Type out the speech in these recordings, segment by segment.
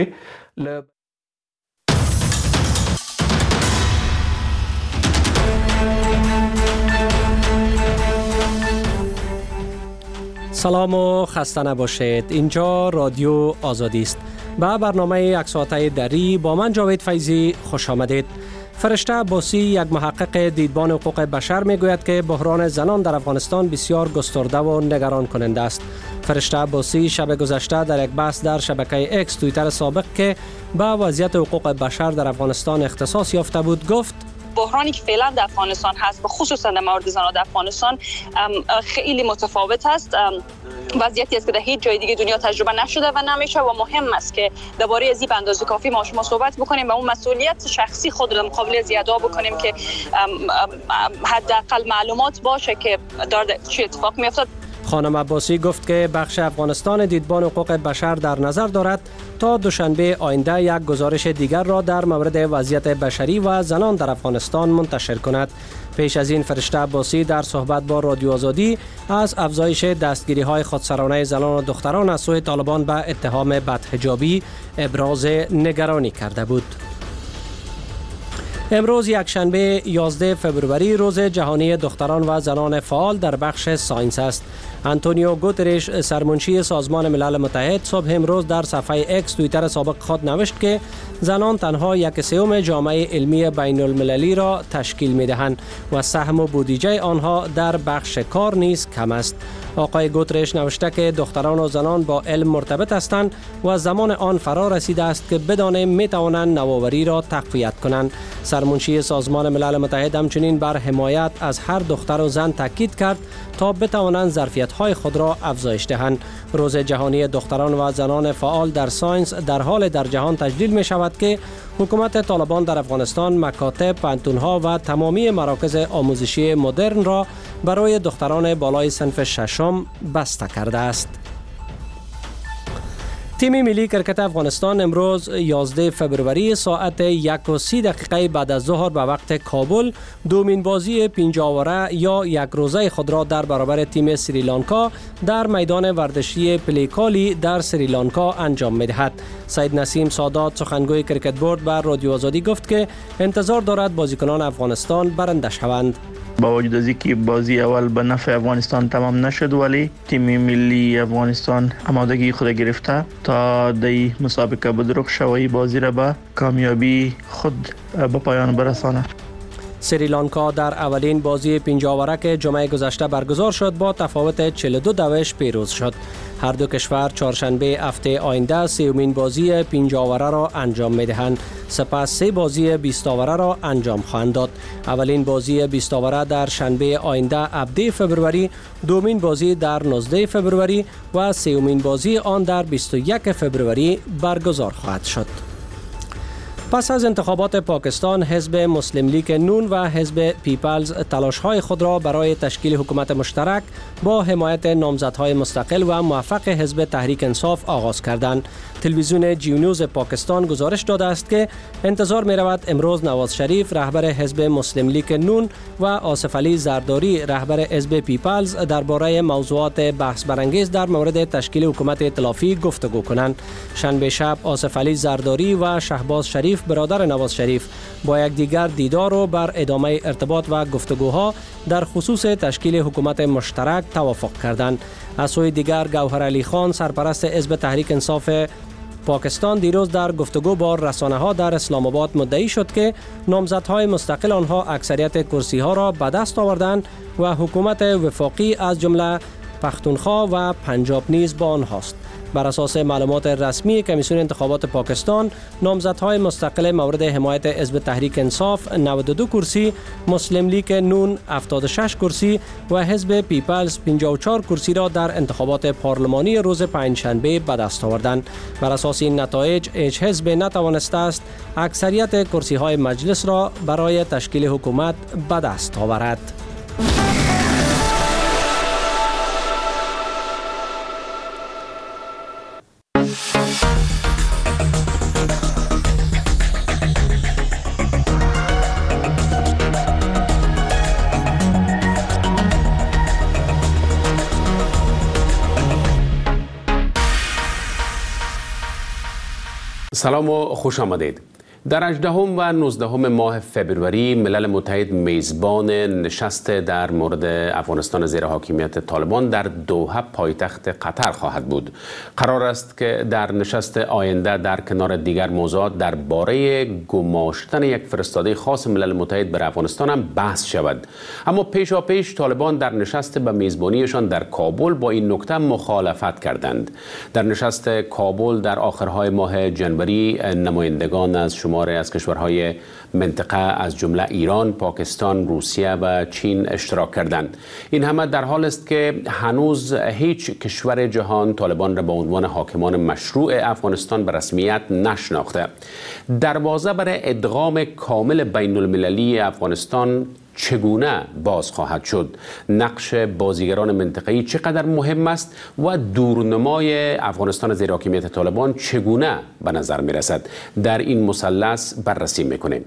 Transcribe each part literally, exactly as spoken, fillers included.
ل... سلام و خسته نباشید. اینجا رادیو آزادی است. به برنامه یک ساعته دری با من جاوید فیضی خوش آمدید. فرشته عباسی، یک محقق دیدبان حقوق بشر، میگوید که بحران زنان در افغانستان بسیار گسترده و نگران کننده است. فرشته عباسی شب گذشته در یک بحث در شبکه اکس توییتر سابق که به وضعیت حقوق بشر در افغانستان اختصاص یافته بود گفت: بحرانی که فعلا در افغانستان هست، به خصوص در مورد زنان در افغانستان، خیلی متفاوت است. وضعیتی است که در هیچ جای دیگه دنیا تجربه نشده و نمیشه و مهم است که درباره از این به اندازه کافی ما شما صحبت بکنیم و اون مسئولیت شخصی خود را مقابل از ادا بکنیم که حداقل معلومات باشه که داره چه اتفاق میافتاد. خانم عباسی گفت که بخش افغانستان دیدبان حقوق بشر در نظر دارد تا دوشنبه آینده یک گزارش دیگر را در مورد وضعیت بشری و زنان در افغانستان منتشر کند. پیش از این فرشته عباسی در صحبت با رادیو آزادی از افزایش دستگیری های خودسرانه زنان و دختران از سوی طالبان به اتهام بدحجابی ابراز نگرانی کرده بود. امروز یک شنبه یازده فبروری روز جهانی دختران و زنان فعال در بخش ساینس است. آنتونیو گوترش، سرمنشی سازمان ملل متحد، صبح امروز در صفحه اکس توییتر سابق خود نوشت که زنان تنها یک سوم جامعه علمی بین المللی را تشکیل می دهند و سهم و بودجه آنها در بخش کار نیز کم است. آقای گوترش نوشته که دختران و زنان با علم مرتبط هستند و زمان آن فرا رسیده است که بدانیم می توانند نوآوری را تقویت کنند. سرمنشی سازمان ملل متحد همچنین بر حمایت از هر دختر و زن تاکید کرد تا بتوانند ظرفیت‌های خود را افزایش دهند. روز جهانی دختران و زنان فعال در ساینس در حال در جهان تجلیل می شود که حکومت طالبان در افغانستان مکاتب، پانتون‌ها و تمامی مراکز آموزشی مدرن را برای دختران بالای صنف ششم بسته کرده است. تیم ملی کرکت افغانستان امروز یازده فبروری ساعت یک و سی دقیقه بعد از ظهر به وقت کابل دومین بازی پنجاوره یا یک روزه خود را در برابر تیم سریلانکا در میدان ورزشی پلیکالی در سریلانکا انجام می‌دهد. سید نسیم سادات، سخنگوی کرکت بورد، بر رادیو آزادی گفت که انتظار دارد بازیکنان افغانستان برنده شوند. با وجود از اینکه بازی اول به نفع افغانستان تمام نشد، ولی تیم ملی افغانستان آمادگی خود گرفته تا در مسابقه بدرخ شوی بازی را به کامیابی خود به پایان برساند. سریلانکا در اولین بازی پنجاوره که جمعه گذشته برگزار شد با تفاوت چهل و دو دوش پیروز شد. هر دو کشور چهارشنبه هفته آینده سومین بازی پنجاوره را انجام می‌دهند. سپس سه بازی بیست آوره را انجام خواهند داد. اولین بازی بیست آوره در شنبه آینده هفده فبروری، دومین بازی در نوزده فبروری و سومین بازی آن در بیست و یک فبروری برگزار خواهد شد. پس از انتخابات پاکستان، حزب مسلم لیگ نون و حزب پیپلز تلاش‌های خود را برای تشکیل حکومت مشترک با حمایت نامزدهای مستقل و موفق حزب تحریک انصاف آغاز کردند. تلویزیون جیو نیوز پاکستان گزارش داده است که انتظار می رود امروز نواز شریف رهبر حزب مسلم لیگ نون و آصف علی زرداری رهبر حزب پیپلز درباره موضوعات بحث برانگیز در مورد تشکیل حکومت ائتلافی گفتگو کنند. شنبه شب آصف علی زرداری و شهباز شریف برادر نواز شریف با یکدیگر دیدار و بر ادامه ارتباط و گفتگوها در خصوص تشکیل حکومت مشترک توافق کردند. از سوی دیگر گوهرعلی خان سرپرست حزب تحریک انصاف پاکستان دیروز در گفتگو با رسانه‌ها در اسلام آباد مدعی شد که نامزدهای مستقل آنها اکثریت کرسی‌ها را به دست آوردند و حکومت وفاقی از جمله پختونخوا و پنجاب نیز با آنهاست. بر اساس معلومات رسمی کمیسیون انتخابات پاکستان، نامزدهای مستقل مورد حمایت حزب تحریک انصاف نود و دو کرسی، مسلم لیگ نون هفتاد و شش کرسی و حزب پیپلز پنجاه و چهار کرسی را در انتخابات پارلمانی روز پنجشنبه به دست آوردند. بر اساس این نتایج، هیچ حزب نتوانسته است اکثریت کرسی های مجلس را برای تشکیل حکومت به دست آورد. سلام و خوش آمدید. در هجدهم و نوزدهم ماه فبروری ملل متحد میزبان نشست در مورد افغانستان زیر حاکمیت طالبان در دوحه پایتخت قطر خواهد بود. قرار است که در نشست آینده در کنار دیگر موضوعات درباره گماشتن یک فرستاده خاص ملل متحد بر افغانستان هم بحث شود. اما پیشا پیش طالبان در نشست به میزبانیشان در کابل با این نکته مخالفت کردند. در نشست کابل در آخرهای ماه جنوری نمایندگان از شماره از کشورهای منطقه از جمله ایران، پاکستان، روسیه و چین اشتراک کردند. این همه در حال است که هنوز هیچ کشور جهان طالبان را به عنوان حاکمان مشروع افغانستان به رسمیت نشناخته. دروازه برای ادغام کامل بین المللی افغانستان چگونه باز خواهد شد؟ نقش بازیگران منطقه‌ای چقدر مهم است و دورنمای افغانستان زیر حاکمیت طالبان چگونه به نظر می رسد؟ در این مثلث بررسی میکنیم.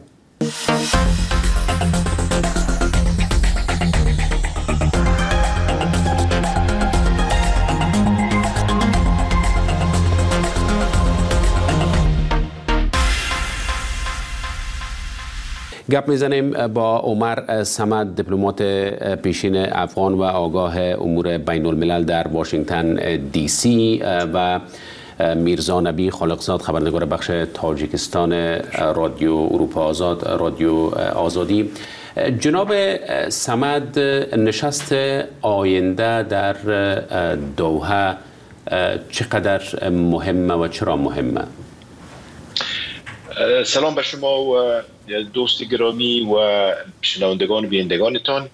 گپ میزنیم با عمر صمد، دیپلمات پیشین افغان و آگاه امور بین الملل در واشنگتن دی سی، و میرزا نبی خالقزاد، خبرنگار بخش تاجیکستان رادیو اروپا آزاد، رادیو آزادی. جناب صمد، نشست آینده در دوحه چقدر مهمه و چرا مهمه؟ سلام به شما و دوست گرامی و شنوندگان و بینندگانتان.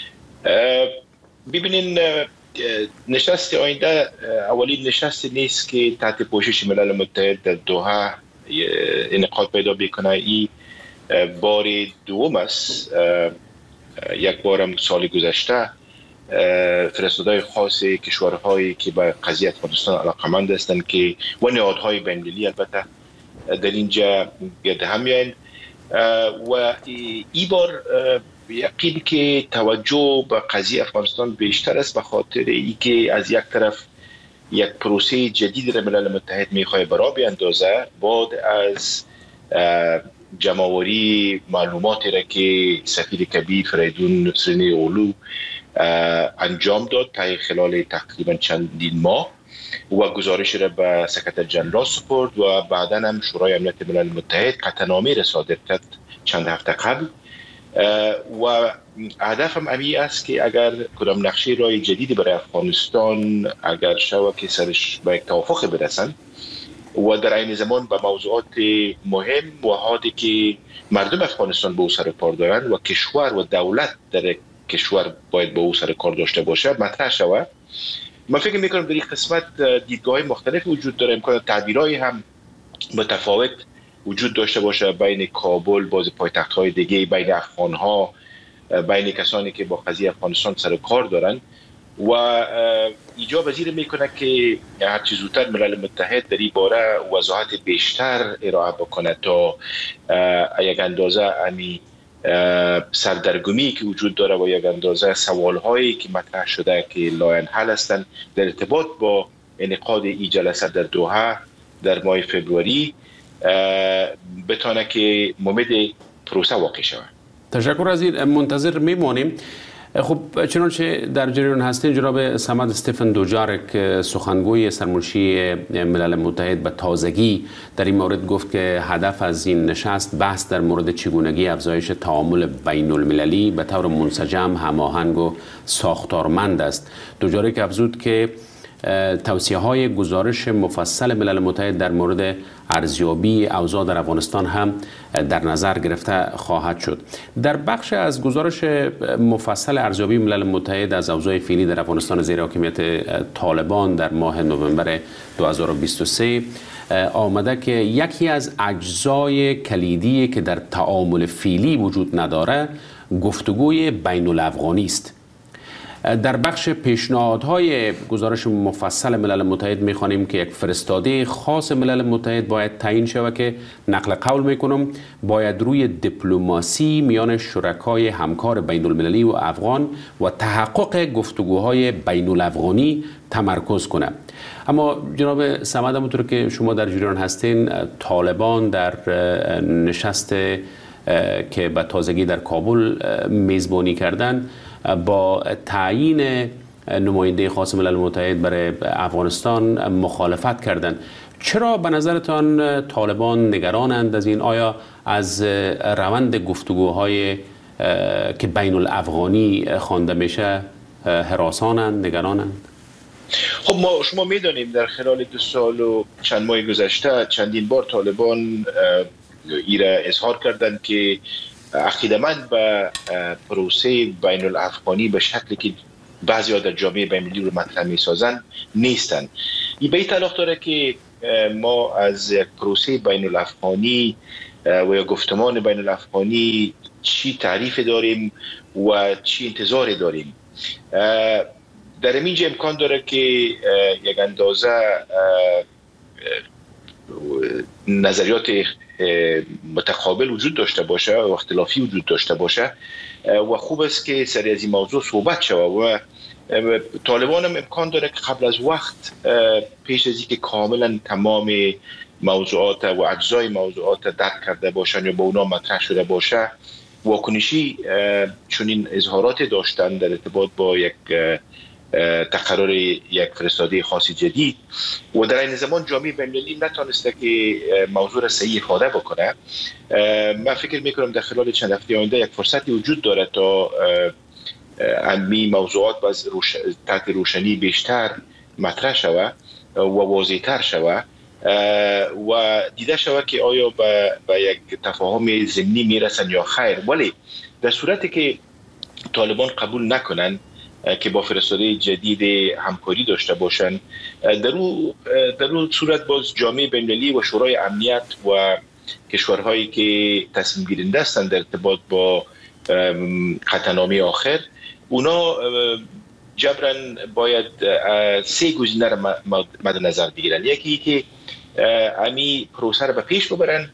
ببینین، نشست آینده اولین نشست نیست که تحت پوشش ملل متحد در دوحه انعقاد پیدا بکنه. این بار دوم است. یک بارم سال گذشته فرستاده‌های خاص کشورهایی که به قضیه افغانستان علاقه‌مند هستند که و نهادهای بین‌المللی البته در اینجا گرد هم میاین و این بار یقین که توجه به قضیه افغانستان بیشتر است، به خاطر اینکه از یک طرف یک پروسه جدید را ملل متحد میخواد برا بیاندازه بعد از جمع‌آوری معلوماتی را که سفیر کبیر فریدون سرینی اولو انجام داد تا خلال تقریبا چندین ماه و گزارش را به سکرتر جنرال سپرد و بعدا هم شورای امنیت ملل متحد قطعنامه را صادر کرد چند هفته قبل. و هدفم امی است که اگر کدام نقشه راه جدیدی برای افغانستان اگر شود که سرش به یک توافق برسن و در این زمان به موضوعات مهم و حادی که مردم افغانستان به او سر کار دارند و کشور و دولت در کشور باید به او سر کار داشته باشه مطرح شود. من فکر میکنم در این قسمت دیدگاه‌های مختلف وجود داره، امکان تعبیرهای هم متفاوت وجود داشته باشه بین کابل، باز پایتخت‌های دیگه، بین افغان‌ها، بین کسانی که با قضیه افغانستان سر کار دارن و ایجاب پذیر میکنه که هر چه زودتر ملل متحد در این باره وضاحت بیشتر ارائه بکنه تا یک اندازه امی سردرگمی که وجود داره و یک اندازه سوالهایی که مطرح شده که لاینحل هستند در ارتباط با انعقاد این جلسه در دوحه در ماه فبروری بتونه که ممد پروسه واقع شود. تشکر از این، منتظر میمانیم. خب چنانچه در جریان هستین، جناب صمد استفن دوجارک سخنگوی سرمنشی ملل متحد به تازگی در این مورد گفت که هدف از این نشست بحث در مورد چگونگی افزایش تعامل بین المللی به طور منسجم، هماهنگ و ساختارمند است. دوجارک افزود که توصیه های گزارش مفصل ملل متحد در مورد ارزیابی اوضاع در افغانستان هم در نظر گرفته خواهد شد. در بخش از گزارش مفصل ارزیابی ملل متحد از اوضاع فعلی در افغانستان زیر حاکمیت طالبان در ماه نوامبر دو هزار و بیست و سه آمده که یکی از اجزای کلیدی که در تعامل فعلی وجود نداره گفتگوی بین الافغانی است. در بخش پیشنهادهای گزارش مفصل ملل متحد میخوانیم که یک فرستاده خاص ملل متحد باید تعیین شود که نقل قول میکنم باید روی دیپلماسی میان شرکای همکار بین المللی و افغان و تحقق گفتگوهای بین الافغانی تمرکز کنه. اما جناب صمد، همونطور که شما در جریان هستین، طالبان در نشست که به تازگی در کابل میزبانی کردن با تعیین نماینده خاص ملل متحد برای افغانستان مخالفت کردند. چرا به نظرتان طالبان نگرانند از این؟ آیا از روند گفتگوهای که بین الافغانی خوانده میشه هراسانند، نگرانند؟ خب ما شما میدانیم در خلال دو سال و چند ماه گذشته چندین بار طالبان ایره اظهار کردند که عقیده‌مند به پروسه بین الافغانی به شکلی که بعضی در جامعه بین‌المللی رو مطرح می‌سازند نیستند. این به اطلاق داره که ما از یک پروسه بین الافغانی و یا گفتمان بین الافغانی چی تعریف داریم و چی انتظار داریم. در اینجا امکان داره که یک اندازه نظریات متقابل وجود داشته باشه و اختلافی وجود داشته باشه و خوب است که سری از این موضوع صحبت شود و طالبان هم امکان داره که قبل از وقت پیش از اینکه کاملا تمام موضوعات و اجزای موضوعات درک کرده باشن یا با اونا مطرح شده باشه واکنشی چنین اظهارات داشتن در ارتباط با یک تقرر یک فرستاده خاص جدید و در این زمان جامعه بین‌المللی نتونسته که موضوع را صحیح افاده بکنه. من فکر میکنم در خلال چند هفته آینده یک فرصتی وجود داره تا امی موضوعات باز روش... تحت روشنی بیشتر مطرح شود و واضح‌تر شود و دیده شود که آیا به, به یک تفاهم ضمنی میرسن یا خیر. ولی در صورتی که طالبان قبول نکنن که با فرستاده جدید همکاری داشته باشند، در اون در اون صورت باز جامعه بین‌المللی و شورای امنیت و کشورهایی که تصمیم گیرنده هستند در ارتباط با قطعنامه آخر، اونا جبرا باید سه گزینه را مد نظر بگیرن. یکی که امی پروسه را به پیش ببرن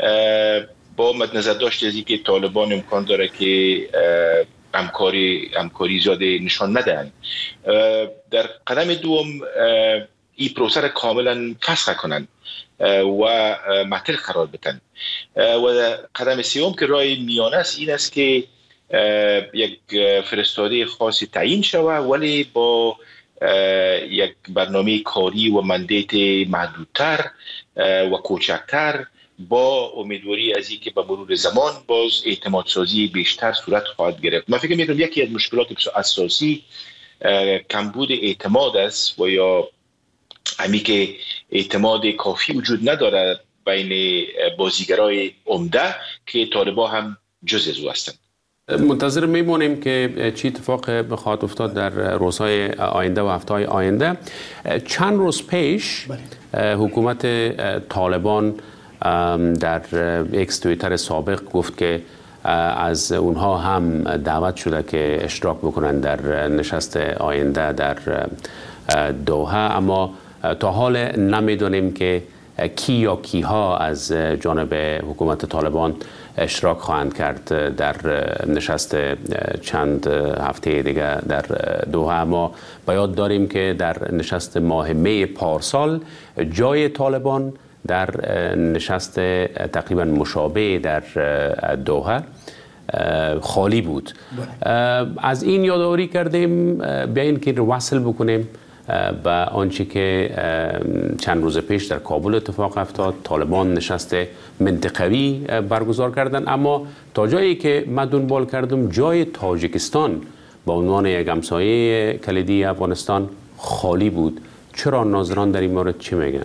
با مد نظر داشت از اینکه طالبان امکان داره که همکاری همکاری زیاده نشان ندهند. در قدم دوم این پروسه را کاملا فسخ کنند و معطل قرار بدن و در قدم سوم که راه میانه است این است که یک فرستاده خاصی تعیین شود ولی با یک برنامه کاری و مندیت محدودتر و کوچکتر با امیدواری از اینکه به مرور زمان باز اعتماد سازی بیشتر صورت خواهد گرفت. من فکر می‌کنم یکی از مشکلات اساسی کمبود اعتماد است و یا همی که اعتماد کافی وجود نداره بین بازیگرای عمده که طالبان هم جزء از او هستند. منتظر میمونیم که چی اتفاق بخواهد افتاد در روزهای آینده و هفته‌های آینده. چند روز پیش حکومت طالبان در اکس توییتر سابق گفت که از اونها هم دعوت شده که اشتراک بکنن در نشست آینده در دوحه، اما تا حال نمیدونیم که کی یا کیها از جانب حکومت طالبان اشتراک خواهند کرد در نشست چند هفته دیگه در دوحه. اما باید داریم که در نشست ماه می پارسال جای طالبان در نشست تقریبا مشابه در دوحه خالی بود. از این یادآوری کردیم بیاین که وصل بکنیم به آنچه که چند روز پیش در کابل اتفاق افتاد. طالبان نشست منطقوی برگزار کردن، اما تا جایی که من دنبال کردم جای تاجیکستان با عنوان یک همسایه کلیدی افغانستان خالی بود. چرا ناظران در این مورد چی میگن؟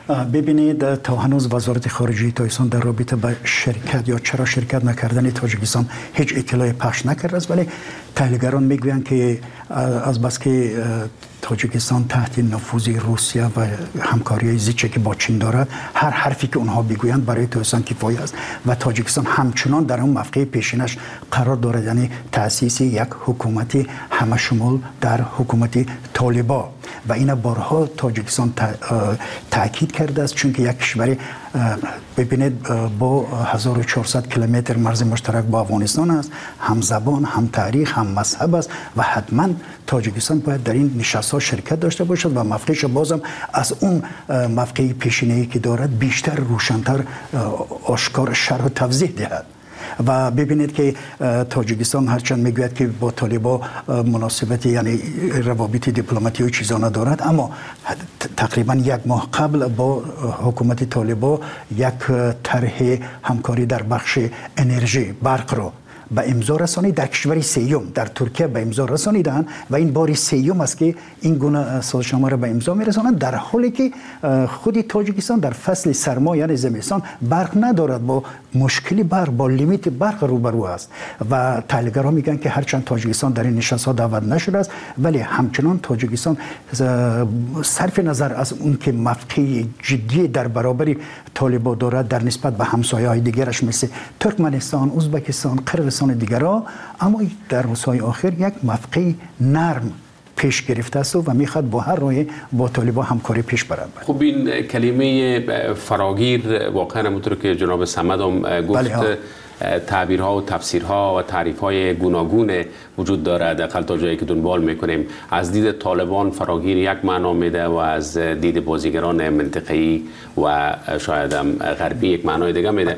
ببینید تا هنوز وزارت خارجه تاجیکستان در رابطه با شرکت یا چرا شرکت نکردن تاجیکستان هیچ اطلاعی پخش نکرده است، ولی تحلیلگران میگویند که از بس که تاجیکستان تحت نفوذ روسیه و همکاری زیچه که با چین دارد، هر حرفی که اونها بگویند برای تاجیکستان کفایه است و تاجیکستان همچنان در اون موقع پیشینش قرار دارد، یعنی تأسیس یک حکومتی همه شمول در حکومت طالبان و این بارها تاجیکستان تاکید کرده است، چون که یک کشور ببینید با هزار و چهارصد کیلومتر مرز مشترک با افغانستان است، هم زبان، هم تاریخ، هم مذهب است و حتما تاجیکستان باید در این نشست‌ها شرکت داشته باشد و موقعش بازم از اون موقع پیشینه‌ای که دارد بیشتر روشن‌تر آشکار شرح و توضیح دهد. و ببینید که تاجیکستان هرچند میگوید که با طالبان مناسبت یعنی روابط دیپلماتی و چیزا ندارد، اما تقریبا یک ماه قبل با حکومت طالبان یک طرح همکاری در بخش انرژی برق را به امضا رسانی در کشور سیوم در ترکیه به امضا رسانیدند و این بار سیوم است که این گونه سازشنامه را به امضا میرسانند، در حالی که خود تاجیکستان در فصل سرما یعنی زمستان برق ندارد، با مشکلی برق با لیمیت برق روبرو است و تحلیلگران میگن که هرچند تاجیکستان در این نشست‌ها دعوت نشده است، ولی همچنان تاجیکستان صرف نظر از اون که موقع جدی در برابر طالبان دارد در نسبت به همسایه‌های دیگرش مثل ترکمنستان، ازبکستان، قرقیزستان دیگرها، اما در روزهای آخر یک موقع نرم پیش گرفته است و میخواد با هر راهی با طالبان همکاری پیش برد. خب این کلمه فراگیر واقعا همونطور که جناب صمد هم گفت بله تعبیرها و تفسیرها و تعریفهای گوناگون وجود دارد، اقل تا جایی که دنبال میکنیم. از دید طالبان فراگیر یک معنا میده و از دید بازیگران منطقه‌ای و شاید هم غربی یک معنای دیگه میده.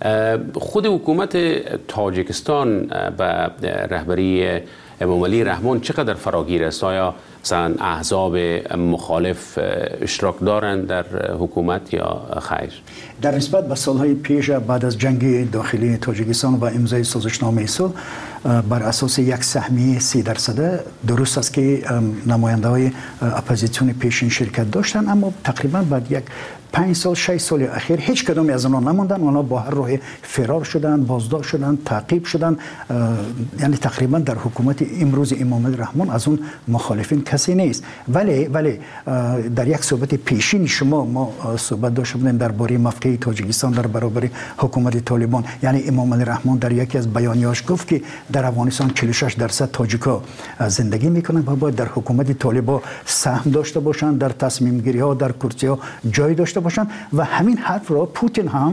خود حکومت تاجیکستان به رهبری امام علی رحمان چقدر فراگیر است؟ آیا مثلا احزاب مخالف اشتراک دارند در حکومت یا خیر؟ در نسبت به سالهای پیش بعد از جنگ داخلی تاجیکستان و امضای سازشنامه صلح بر اساس یک سهمیه سی درصده درست است که نماینده های اپوزیسیون پیشین شرکت داشتند، اما تقریبا بعد یک پنج سال شش سال اخیر هیچ کدام از آنها نموندن، آنها با هر راه فرار شدن، بازداشت شدن، تعقیب شدن، یعنی تقریبا در حکومت امروز امام علی رحمان از اون مخالفین کسی نیست. ولی ولی در یک صحبت پیشین شما ما صحبت داشته بودیم درباره موقع تاجیکستان در برابر حکومت طالبان، یعنی امام علی رحمان در یکی از بیانیه‌اش گفت که در افغانستان چهل و شش درصد تاجیکا زندگی میکنند و باید در حکومت طالبان سهم داشته باشند، در تصمیم گیری ها در کرسی ها جای داشته باشند و همین حرف را پوتین هم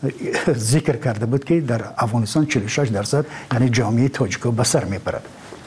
ذکر کرده بود که در افغانستان چهل و شش درصد یعنی جامعه تاجیکا به سر میبرد.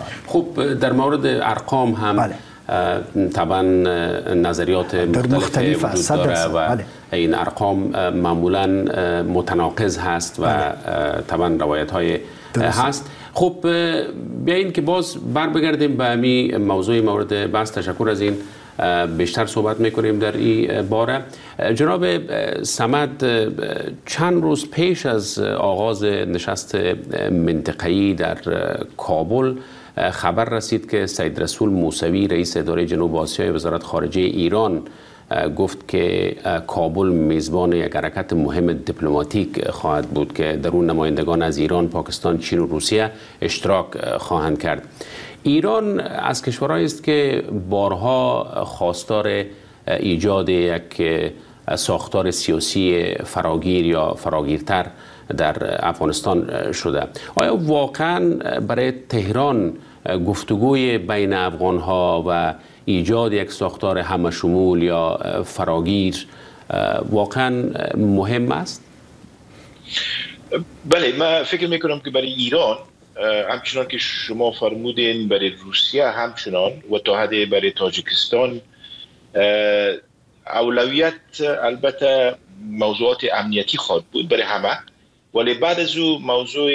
خب در مورد ارقام هم بله. طبعا نظریات مختلف وجود داره و بله. این ارقام معمولا متناقض هست و بله. طبعا روایت های هست. خب بیایید که باز بر بگردیم به همین موضوع مورد بحث. تشکر از این بیشتر صحبت میکنیم در این باره. جناب صمد، چند روز پیش از آغاز نشست منطقه‌ای در کابل خبر رسید که سید رسول موسوی رئیس اداره جنوب آسیای وزارت خارجه ایران گفت که کابل میزبان یک حرکت مهم دیپلماتیک خواهد بود که در اون نمایندگان از ایران، پاکستان، چین و روسیه اشتراک خواهند کرد. ایران از کشورهایی است که بارها خواستار ایجاد یک ساختار سیاسی فراگیر یا فراگیرتر در افغانستان شده. آیا واقعا برای تهران گفتگوی بین افغانها و ایجاد یک ساختار همشمول یا فراگیر واقعا مهم است؟ بله، من فکر میکنم که برای ایران همچنان که شما فرمودین برای روسیه همچنان و تا حدی برای تاجیکستان اولویت البته موضوعات امنیتی خواهد بود برای همه، ولی بعد از او موضوع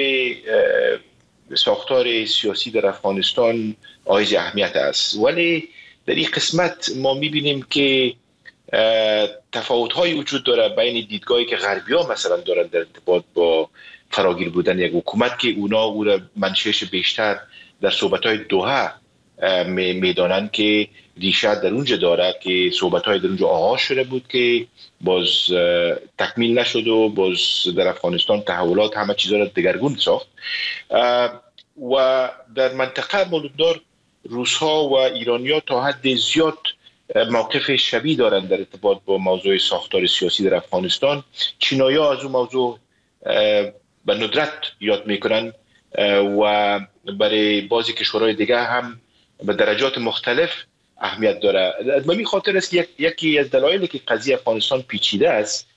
ساختار سیاسی در افغانستان حائز اهمیت است. ولی در این قسمت ما میبینیم که تفاوت‌های وجود داره بین دیدگاهی که غربی‌ها مثلا دارن در ارتباط با فراگیر بودن یک حکومت که اونا او را منشأش بیشتر در صحبت‌های دوحه میدانند که ریشه در اونجا داره که صحبت‌های در اونجا آغاز شده بود که باز تکمیل نشد و باز در افغانستان تحولات همه چیزا را دگرگون ساخت و در منطقه مولوددار روس‌ها و ایرانی‌ها تا حد زیاد موقف شبیه دارند در ارتباط با موضوع ساختار سیاسی در افغانستان. چینایی‌ها از اون موضوع به ندرت یاد میکنن و برای بعضی کشورهای دیگه هم به درجات مختلف اهمیت داره. به این خاطر است که یکی از دلایلی که قضیه افغانستان پیچیده است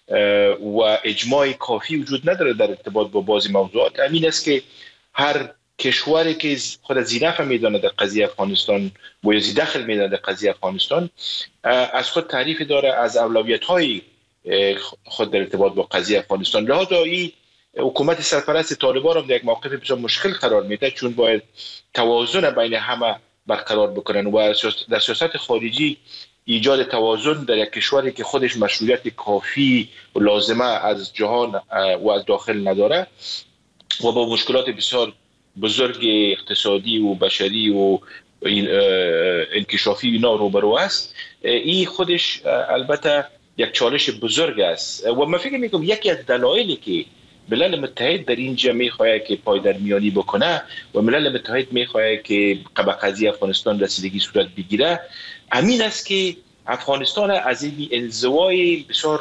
و اجماع کافی وجود نداره در ارتباط با بعضی موضوعات همین است که هر کشوری که خود زینف میدانه در قضیه افغانستان و یا دخل میدانه در قضیه افغانستان از خود تعریف داره از اولویت‌های خود در ارتباط با قضیه افغانستان. لذا این حکومت سرپرست طالبان هم در یک موقف بسیار مشکل قرار میده چون باید توازن بین همه برقرار بکنن و در سیاست خارجی ایجاد توازن در یک کشوری که خودش مشروعیت کافی و لازمه از جهان و از داخل نداره و با مشکلات بسیار بزرگ اقتصادی و بشری و انکشافی اینا روبرو است. این خودش البته یک چالش بزرگ است و من فکر میکنم یکی از دلایلی که ملل متحد در اینجا میخواد که پایدرمیانی بکنه و ملل متحد میخواد که به قضیه افغانستان رسیدگی صورت بگیره همین است که افغانستان از این انزوای بسیار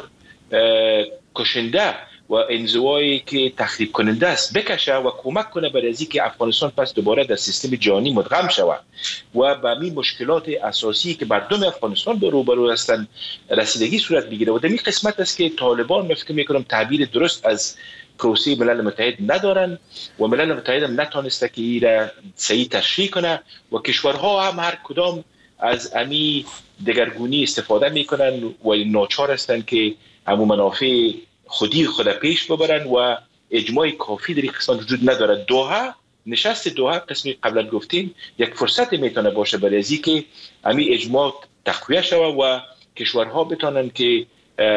کشنده و انزوایی که تخریب کننده است بکشه و کمک کنه برای از اینکه افغانستان پس دوباره در سیستم جهانی مدغم شود و به همین مشکلات اساسی که مردم افغانستان به روبرو هستند رسیدگی صورت بگیره. و در این قسمت است که طالبان فکر میکنم تعبیر درست از پروسه ملل متحد ندارن و ملل متحد هم نتونسته که این را صحیح تشریح کنه و کشورها هم هر کدام از امی دگرگونی استفاده میکنن و ناچار هستند که همو منافع خودی خود پیش ببرن و اجماع کافی در این قسمت وجود نداره. دوحه نشست دوحه قسمی قبلا گفتیم یک فرصت میتونه باشه برای از اینکه امی اجماع تقویه شود و کشورها بتونن که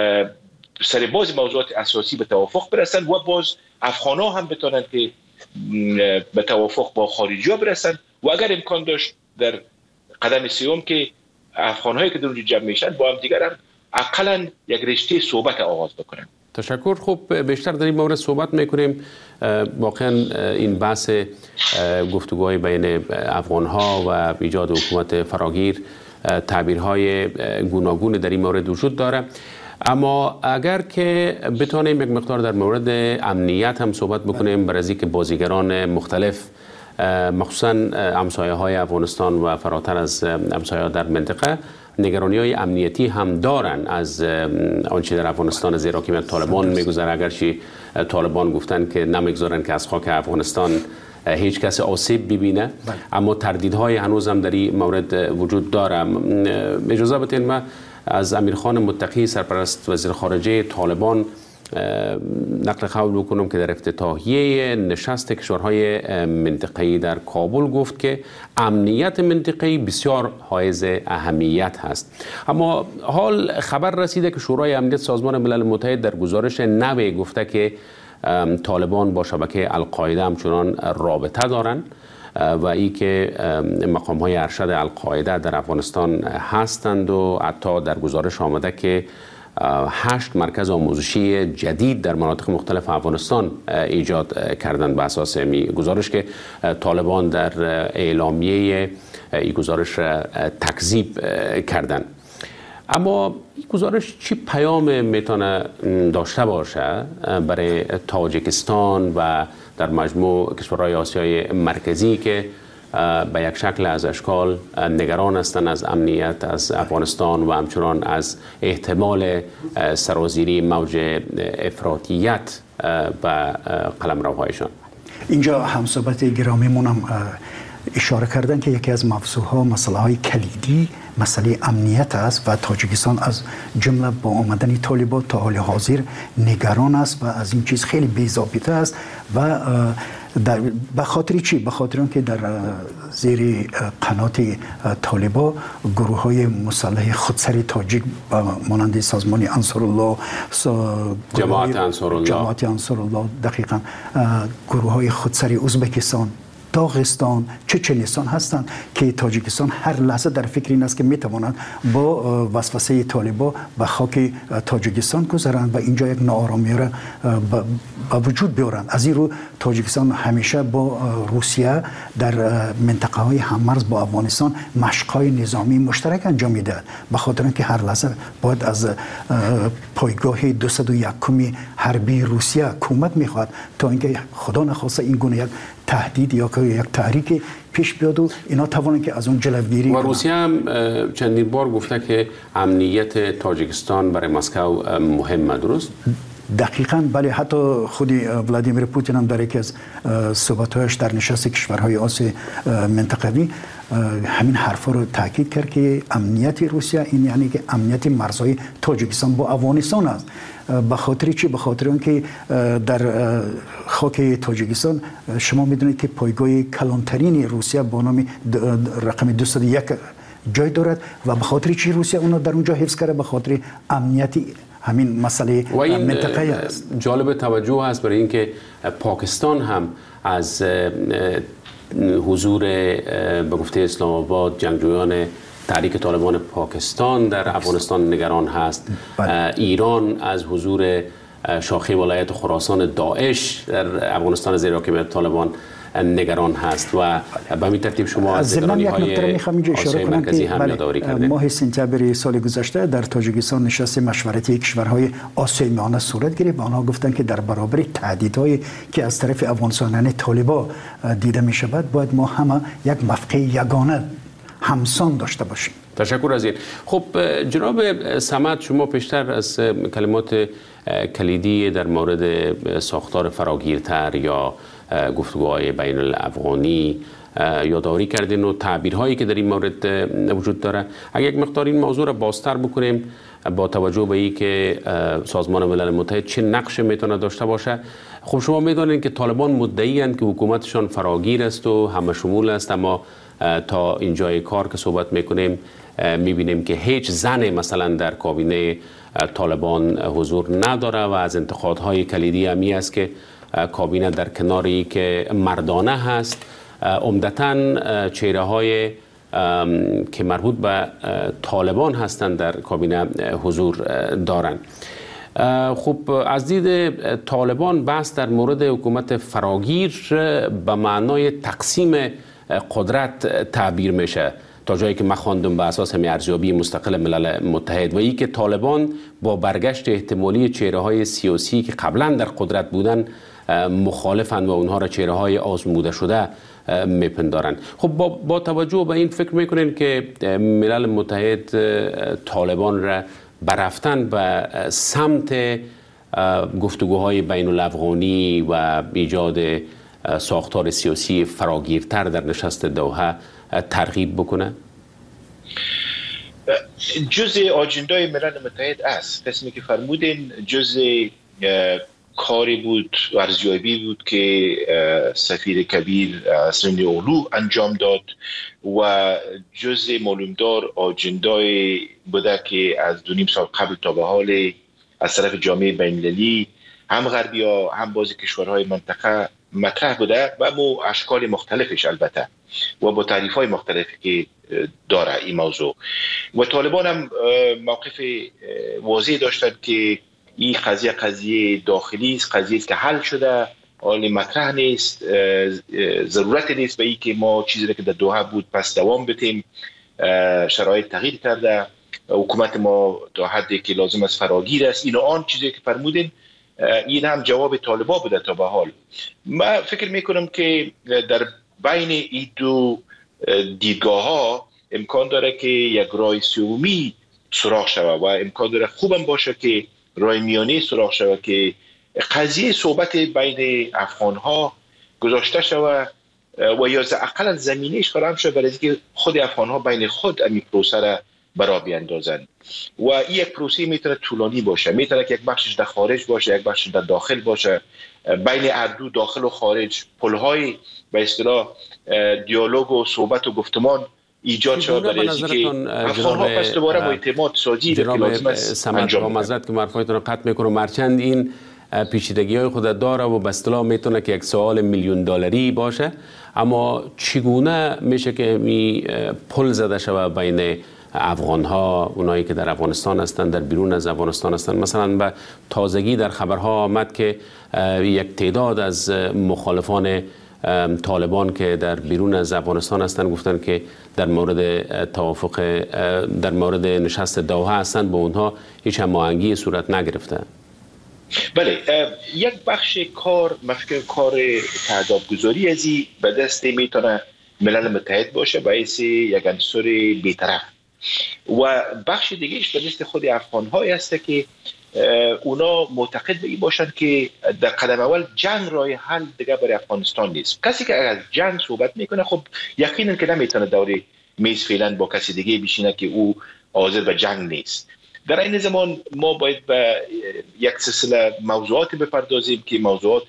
سر باز موضوعات اساسی به توافق برسن و باز افغان‌ها هم بتونن که به توافق با خارجی‌ها برسن و اگر امکان داشت در قدم سوم که افغان‌هایی که در اونجا جمع میشن با هم دیگر هم اقلاً یک رشته صحبت آغاز بکنن. تشکر. خوب بیشتر در این مورد صحبت میکنیم. واقعا این بحث گفتگوهای بین افغان‌ها و ایجاد حکومت فراگیر تعبیرهای گوناگون در این مورد وجود داره، اما اگر که بتونیم یک مقدار در مورد امنیت هم صحبت بکنیم برای اینکه بازیگران مختلف مخصوصا همسایه های افغانستان و فراتر از همسایه در منطقه نگرانی های امنیتی هم دارن از آنچه در افغانستان زیر حکومت طالبان میگذره، اگرچه طالبان گفتن که نمیگذارن که از خاک افغانستان هیچ کس آسیب ببینه، اما تردیدهای هنوز هم در این مورد وجود داره. اجازه بدین ما از امیرخان متقی سرپرست وزیر خارجه طالبان نقل قول بکنم که در افتتاحیه نشست کشورهای منطقه‌ای در کابل گفت که امنیت منطقه‌ای بسیار حائز اهمیت هست. اما حال خبر رسیده که شورای امنیت سازمان ملل متحد در گزارش نوی گفته که طالبان با شبکه القاعده همچنان رابطه دارند و ای که مقام های ارشد القاعده در افغانستان هستند و حتی در گزارش آمده که هشت مرکز آموزشی جدید در مناطق مختلف افغانستان ایجاد کردند به اساس می گزارش که طالبان در اعلامیه این گزارش تکذیب کردند. اما این گزارش چی پیام میتونه داشته باشه برای تاجیکستان و در مجموع کشورهای آسیای مرکزی که به یک شکل از اشکال نگران هستند از امنیت از افغانستان و همچنان از احتمال سرازیری موج افراطیت و قلمروهایشان؟ اینجا همصحبت گرامیمون هم اشاره کردن که یکی از موضوعها مسئله های کلیدی مسئله امنیت است و تاجیکستان از جمله با آمدن طالبان تا حال حاضر نگران است و از این چیز خیلی بی‌ضابطه است و در به خاطر چی؟ به خاطر اینکه در زیر قنات طالبان گروه های مسلح خودسر تاجیک مانند سازمان انصارالله، جماعت انصارالله جماعت انصارالله دقیقاً گروه های خودسر ازبکستان داغستان، چچنستان هستند که تاجیکستان هر لحظه در فکر این است که میتوانند با وسوسه طالبان به خاک تاجیکستان گذرند و اینجا یک ناآرامی را به وجود بیارند. از این رو تاجیکستان همیشه با روسیه در منطقه های هممرز با افغانستان مشق‌های نظامی مشترک انجام میدهد، به خاطر اینکه هر لحظه باید از پایگاه دویست و یک حربی روسیه کمک میخواد تا اینکه خدا نخواسته این گونه یک تهدید یا که یک تحریک پیش بیاد و اینا توانند که از اون جلوگیری کنند. و روسیه هم چندین بار گفته که امنیت تاجیکستان برای مسکو مهمه، درست؟ دقیقاً بله. حتی خود ولادیمیر پوتین هم در یکی از صحبت‌هایش در نشست کشورهای آسیا منطقوی همین حرفا رو تاکید کرد که امنیت روسیه این یعنی که امنیت مرزهای تاجیکستان با افغانستان است. به خاطر چی؟ به خاطر اینکه در خاک تاجیکستان شما میدونید که پایگاه کلانترین روسیه با نام رقم دویست و یک جای دارد و به خاطر چی روسیه اون در اونجا حفظ کرده؟ به خاطر امنیتی همین مسئله منطقه است. جالب توجه هست برای اینکه پاکستان هم از حضور به گفته اسلام آباد جنگجویان تحریک طالبان پاکستان در افغانستان نگران هست. بله. ایران از حضور شاخه ولایت خراسان داعش در افغانستان زیر حکومت طالبان نگران هست و به همین ترتیب شما از نگرانی‌های آسیای مرکزی هم یادآوری کردید. ماه سپتامبر سال گذشته در تاجیکستان نشست مشورتی کشورهای آسیای میانه صورت گرفت و آنها گفتند که در برابر تهدیدهایی که از طرف افغانستان طالبان دیده می شود باید ما همه یک مفقه یگانه همسان داشته باشیم. تشکر از این. خب جناب صمد، شما پیشتر از کلمات کلیدی در مورد ساختار فراگیرتر یا گفتگوهای بین الافغانی یادآوری کردین و تعبیرهایی که در این مورد وجود داره. اگر یک مقدار این موضوع را بازتر بکنیم با توجه به این که سازمان ملل متحد چه نقش میتونه داشته باشه. خب شما میدونید که طالبان مدعی اند که حکومتشان فراگیر است و همه شمول است، اما تا اینجای کار که صحبت میکنیم میبینیم که هیچ زن مثلا در کابینه طالبان حضور نداره و از انتقادهای کلیدی همی است که کابینه در کناری که مردانه هست عمدتاً چهره های که مربوط به طالبان هستند در کابینه حضور دارند. خب از دید طالبان بحث در مورد حکومت فراگیر به معنای تقسیم قدرت تعبیر میشه تا جایی که من خواندم به اساس همین ارزیابی مستقل ملل متحد و ای که طالبان با برگشت احتمالی چهره های سیاسی که قبلا در قدرت بودن مخالفند و اونها را چهره های آزموده شده میپندارند. خب با, با توجه به این فکر میکنین که ملل متحد طالبان را برفتن به سمت گفتگوهای بین الافغانی و ایجاد ساختار سیاسی فراگیرتر در نشست دوحه ترغیب بکنه؟ جزء آجندای ملل متحد است. قسمی که فرمودین جزء کاری بود، ارزیابی بود که سفیر کبیر سرین اولو انجام داد و جزء معلومدار آجندای بوده که از دو نیم سال قبل تا به حال از طرف جامعه بین‌المللی هم غربی ها هم بعضی کشورهای منطقه مطرح بوده و مو اشکال مختلفش البته و با تعریف های مختلفی که داره این موضوع. و طالبان هم موقف واضح داشتند که این قضیه قضیه داخلی است، قضیه است که حل شده، حال مطرح نیست، ضرورت نیست به این که ما چیزی که در دوحه بود پس دوام بدیم. شرایط تغییر کرده، حکومت ما تا حدی که لازم است فراگیر است. این آن چیزی که فرمودین این هم جواب طالبان بوده تا به حال. من فکر میکنم که در بین این دو دیدگاه ها امکان داره که یک راه سومی سراغ شود و امکان داره خوبم باشه که راه میانه سراغ شود که قضیه صحبت بین افغان ها گذاشته شود و یا اقلا زمینهش فراهم شود برای اینکه خود افغان ها بین خود این پروسه را برا بیاندازند. و این یک پروسه میتونه طولانی باشه، میتونه که یک بخشش در خارج باشه، یک بخشش در داخل باشه، بین اردو داخل و خارج پلهای به اصطلاح دیالوگ و صحبت و گفتمان ایجاد شود برای اینکه افغان‌ها پس دوباره با اعتماد سازی که لازم است انجام بدن. با معذرت که حرفایتون رو قطع میکنم، مرچند این پیچیدگی های خود داره و به اصطلاح میتونه که یک سوال میلیون دلاری باشه، اما چگونه میشه که می پل زده شود بین افغان ها، اونایی که در افغانستان هستند، در بیرون از افغانستان هستند؟ مثلا به تازگی در خبرها آمد که یک تعداد از مخالفان طالبان که در بیرون از افغانستان هستند گفتند که در مورد توافق در مورد نشست دوحه هستند، با اونها هیچ هماهنگی صورت نگرفته. بله، یک بخش کار مفکر کار تعدادگذاری ازی به دست میتونه ملل متحد باشه باعث یک عنصر بی‌طرف، و بخش دیگهش به دست خود افغان های هست که اونا معتقد به این باشن که در قدم اول جنگ راه حل دیگه برای افغانستان نیست. کسی که از جنگ صحبت میکنه خب یقینا که نمیتونه دور میز فعلا با کسی دیگه بشینه که او حاضر به جنگ نیست. در این زمان ما باید به یک سلسله موضوعات بپردازیم که موضوعات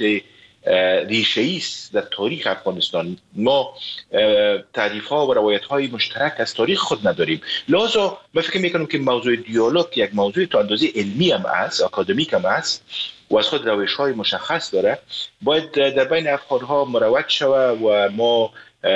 ریشه‌ای است در تاریخ افغانستان. ما تعریف ها و روایت های مشترک از تاریخ خود نداریم، لذا من فکر میکنم که موضوع دیالوگ یک موضوع تا اندازه علمی هم است، اکادمیک هم است و از خود روش های مشخص داره، باید در بین افغان ها مروج شود و ما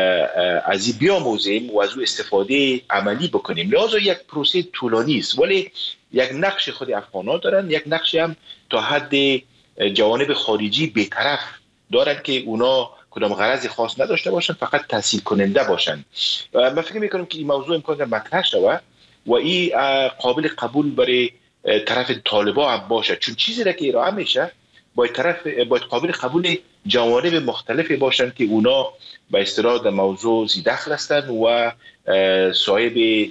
از این بیاموزیم و از او استفاده عملی بکنیم. لذا یک پروسه طولانی است، ولی یک نقش خود افغان ها دارن، یک نقش هم تا حد جوانب خارجی بی‌طرف دارن که اونا کدام غرض خاص نداشته باشن، فقط تحصیل کننده باشن. من فکر میکنم که این موضوع امکان داره مطرح شود و این قابل قبول برای طرف طالبان هم باشه، چون چیزی را که ارائه میشه باید طرف باید قابل قبول جوانب مختلفی باشن که اونا به اصطلاح در موضوع زیدخل هستن و صاحب یک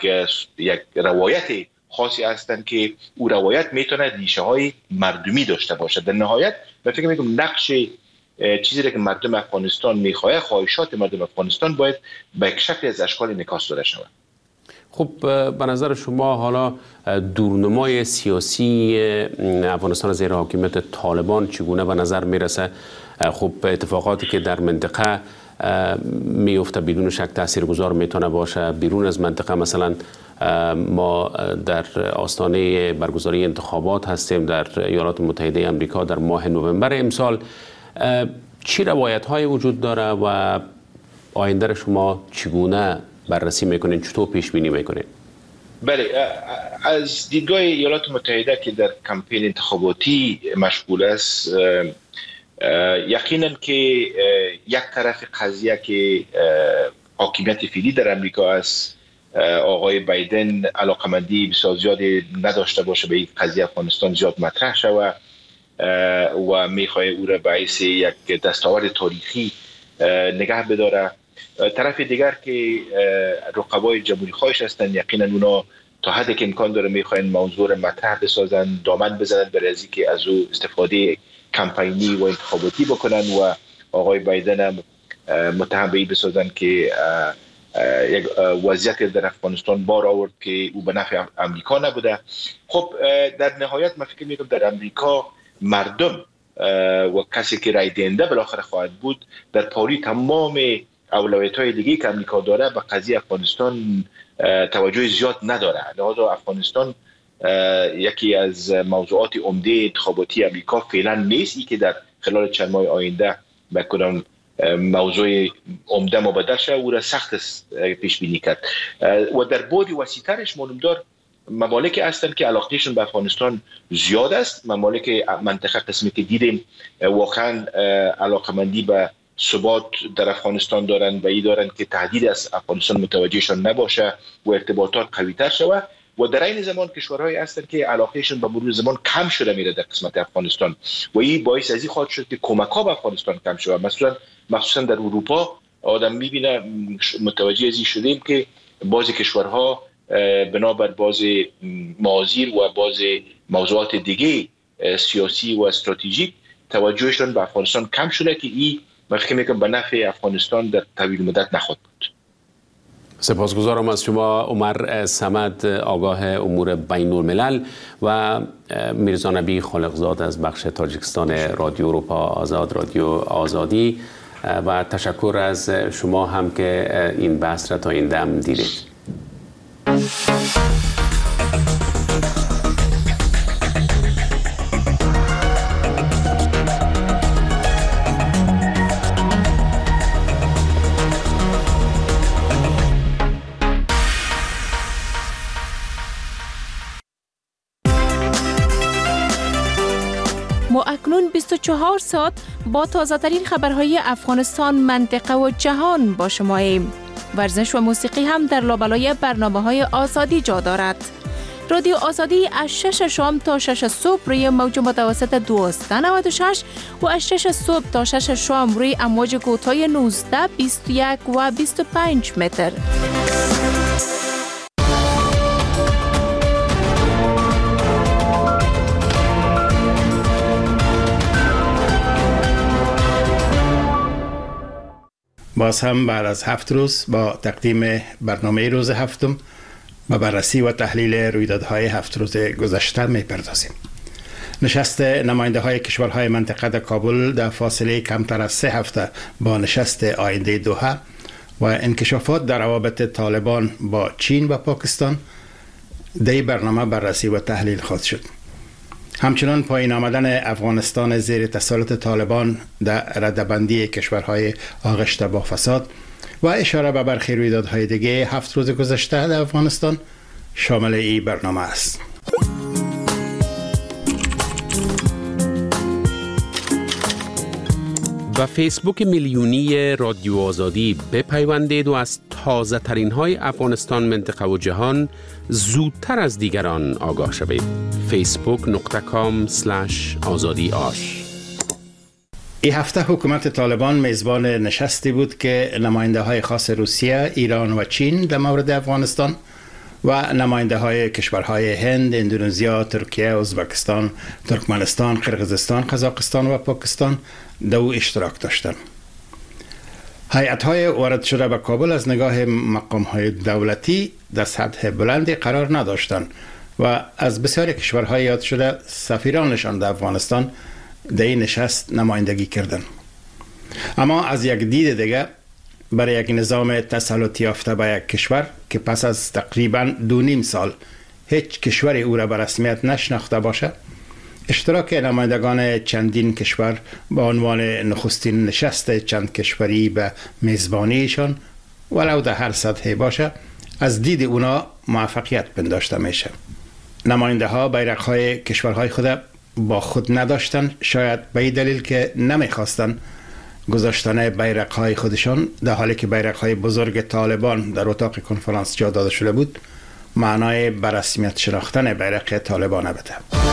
یک روایت خاصی هستند که او روایت میتونه ریشه های مردمی داشته باشه. در نهایت من فکر میکنم نقش چیزی که مردم افغانستان میخواه، خواهشات مردم افغانستان باید به یک شکل از اشکال انعکاس داده شود. خب به نظر شما حالا دورنمای سیاسی افغانستان زیر حاکمیت طالبان چگونه به نظر میرسه؟ خب اتفاقاتی که در منطقه میفته بدون شک تاثیرگذار میتونه باشه. بیرون از منطقه مثلا ما در آستانه برگزاری انتخابات هستیم در ایالات متحده آمریکا در ماه نوامبر امسال. چی روایت های وجود داره و آینده شما چگونه بررسی میکنین، چطور پیش بینی میکنین؟ بله، از دیدگاه ایالات متحده که در کمپین انتخاباتی مشغول است، یقینا که یک طرف قضیه که حاکمیت فعلی در امریکا است، آقای بایدن علاقمندی بسیار زیاد نداشته باشه به این قضیه افغانستان زیاد مطرح شود و میخواه او را باعث یک دستاورد تاریخی نگه بداره. طرف دیگر که رقبای جمهوری خواهش هستند، یقینا اونا تا حدی که امکان داره میخواین موضوع را مطرح بسازن، دامن بزنن برای از اینکه از او استفاده کمپینی و انتخاباتی بکنن و آقای بایدن هم متهم به این بسازن که یک وضعیت در افغانستان بار آورد که او به نفع امریکا نبوده. خب در نهایت من فکر میکنم در امریکا مردم و کسی که رای دهنده بالاخره خواهد بود در پاری تمام اولویت‌های دیگه که امریکا داره به قضیه افغانستان توجه زیاد نداره. لذا افغانستان یکی از موضوعات عمده انتخاباتی امریکا فعلا نیست، ای که در خلال چند ماه آینده به کدام موضوع عمده مبادل شد او را سخت پیش بینی کرد. و در بعد وسیع‌ترش معلومدار ممالک هستند که علاقهشون به افغانستان زیاد است، ممالک منطقه قسمی که دیدیم واقعا علاقمندی به ثبات در افغانستان دارن و ای دارن که تهدید از افغانستان متوجهشان نباشه و ارتباطات قوی‌تر شود. و در این زمان کشورهایی هستند که علاقهشون به مرور زمان کم شده میره در قسمت افغانستان و این باعث از این خواهد شد که کمک‌ها به افغانستان کم شود. مثلا مخصوصا در اروپا آدم میبینه، متوجه ازی شدیم که بعضی کشورها بنابر باز معاذیر و باز موضوعات دیگه سیاسی و استراتژیک توجهشون به افغانستان کم شده که این من فکر میکنم به نفع افغانستان در طویل مدت نخواهد بود. سپاسگزارم از شما عمر صمد، آگاه امور بین الملل، و میرزا نبی خالقزاد از بخش تاجیکستان رادیو اروپا آزاد، رادیو آزادی، و تشکر از شما هم که این بحث را تا این دم دیدید. ما اکنون بیست و چهار ساعت با تازه ترین خبرهای افغانستان، منطقه و جهان با شماییم. ورزش و موسیقی هم در لابلای برنامه‌های آزادی جا دارد. رادیو آزادی از شش شام تا شش صبح روی موج متوسط دویست و نود و شش و از شش صبح تا شش شام روی امواج کوتاه نوزده، بیست و یک و بیست و پنج متر. باز هم بعد از هفت روز با تقدیم برنامه روز هفتم و بررسی و تحلیل رویدادهای هفت روز گذشته می‌پردازیم. نشست نماینده های کشورهای منطقه در کابل در فاصله کمتر از سه هفته با نشست آینده دوحه و انکشافات در روابط طالبان با چین و پاکستان در برنامه بررسی و تحلیل خواهد شد. همچنان پایین آمدن افغانستان زیر تسلط طالبان در ردبندی کشورهای آغشته با فساد و اشاره به برخی رویدادهای دیگه هفت روز گذشته در افغانستان شامل این برنامه است. و فیسبوک میلیونی رادیو آزادی بپیوندید و از تازه ترین های افغانستان، منطقه و جهان زودتر از دیگران آگاه شوید. فیسبوک نقطه کام سلش آزادی آش. این هفته حکومت طالبان میزبان نشستی بود که نماینده های خاص روسیه، ایران و چین در مورد افغانستان و نماینده های کشورهای هند، اندونزیا، ترکیه، ازبکستان، ترکمنستان، قرقیزستان، قزاقستان و پاکستان در او اشتراک داشتند. هیئت‌های وارد شده به کابل از نگاه مقام‌های دولتی در سطح بلندی قرار نداشتند و از بسیاری کشورهای یاد شده سفیرانشان در افغانستان در این نشست نمایندگی کردند. اما از یک دید دیگه برای یک نظام تسلط یافته به یک کشور که پس از تقریباً دو نیم سال هیچ کشوری او را به رسمیت نشناخته باشه، اشتراک نمایندگان چندین کشور با عنوان نخستین نشست چند کشوری به میزبانیشان ولو در هر سطحی باشه از دید اونا موفقیت پنداشته میشه. نماینده ها بیرق های کشورهای خود با خود نداشتن، شاید به این دلیل که نمیخواستن گذاشتن بیرق های خودشان در حالی که بیرق های بزرگ طالبان در اتاق کنفرانس جا داده شده بود معنای برسمیت شناختن بیرق طالبان بده.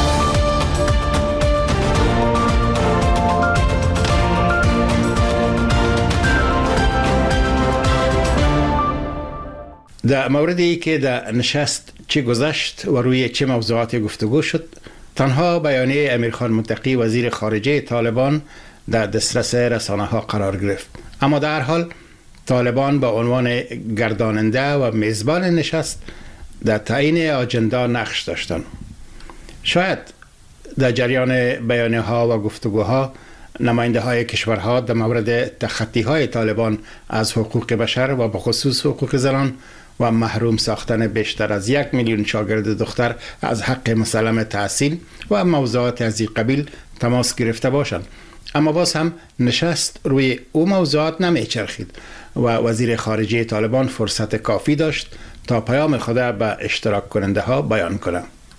در موردی که در نشست چه گذشت و روی چه موضوعاتی گفتگو شد، تنها بیانیه امیرخان متقی وزیر خارجه طالبان در دسترس رسانه ها قرار گرفت. اما در حال طالبان با عنوان گرداننده و میزبان نشست در تعیین آجندا نقش داشتند. شاید در جریان بیانیه ها و گفتگوها نماینده های کشورها در مورد تخطی های طالبان از حقوق بشر و به خصوص حقوق زنان و محروم ساختن بیشتر از یک میلیون شاگرد دختر از حق مسلم تحصیل و موضوعات از این قبیل تماس گرفته باشند. اما باز هم نشست روی او موضوعات نمیچرخید و وزیر خارجه طالبان فرصت کافی داشت تا پیام خود به اشتراک کننده ها بیان کنه.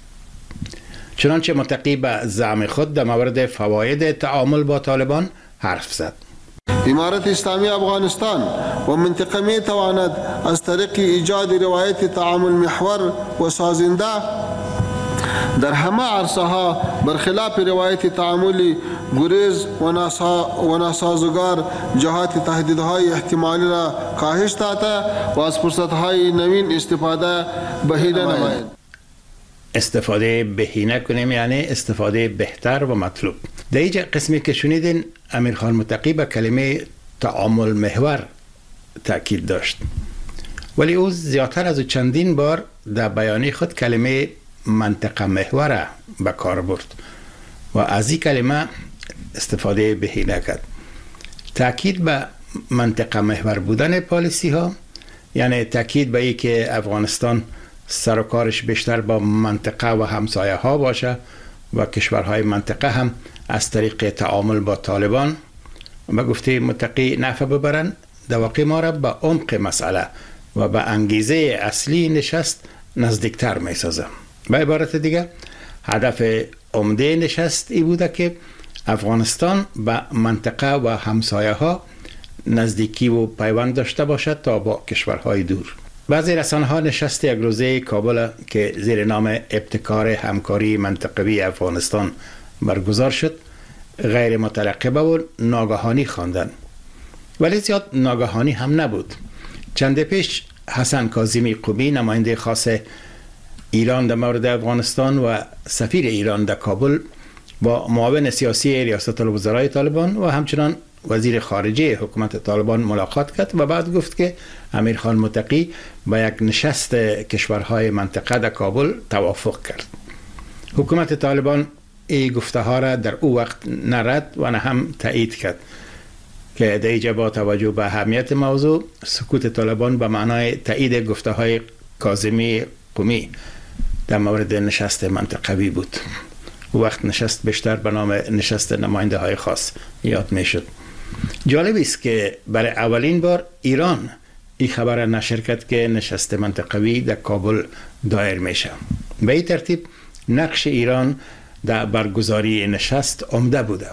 چنانچه متقی به زعم خود در مورد فواید تعامل با طالبان حرف زد. امارت اسلامی افغانستان و منطقه می تواند از طریق ایجاد روایت تعامل محور و سازنده در همه عرصه ها برخلاف روایت تعاملی گریز و ناسازگار جهات تهدیدهای احتمالی را کاهش داده و از فرصتهای نوین استفاده بهینه نماید. استفاده بهینه کنیم یعنی استفاده بهتر و مطلوب. در اینجا قسمی که شنیدین امیرخان متقی به کلمه تعامل محور تأکید داشت، ولی او زیادتر از چندین بار در بیانیه خود کلمه منطقه محور به کار برد و از این کلمه استفاده بهینه کرد. تأکید به منطقه محور بودن پالیسی ها یعنی تأکید به این که افغانستان سر و کارش بیشتر با منطقه و همسایه ها باشه و کشورهای منطقه هم از طریق تعامل با طالبان و گفته متقی نفع ببرن، در واقع ما را به عمق مسئله و به انگیزه اصلی نشست نزدیکتر می سازه. به عبارت دیگه هدف عمده نشست ای بوده که افغانستان به منطقه و همسایه ها نزدیکی و پیوند داشته باشد تا با کشورهای دور. بعضی رسانه ها نشست یک روزه کابل که زیر نام ابتکار همکاری منطقوی افغانستان برگزار شد غیر مترقبه و ناگهانی خواندند، ولی زیاد ناگهانی هم نبود. چند پیش حسن کاظمی قمی نماینده خاص ایران در مورد افغانستان و سفیر ایران در کابل با معاون سیاسی ریاست الوزرای طالبان و همچنان وزیر خارجه حکومت طالبان ملاقات کرد و بعد گفت که امیرخان متقی با یک نشست کشورهای منطقه در کابل توافق کرد. حکومت طالبان این گفته ها را در او وقت نرد و نه هم تایید کرد که در اینجا با توجه به اهمیت موضوع سکوت طالبان به معنای تایید گفته های کاظمی قمی در مورد نشست منطقوی بود. او وقت نشست بیشتر به نام نشست نماینده های خاص یاد می شد. جالب است که برای اولین بار ایران این خبر نشر کرد که نشست منطقوی در کابل دایر میشه. به این ترتیب نقش ایران در برگزاری نشست عمده بوده.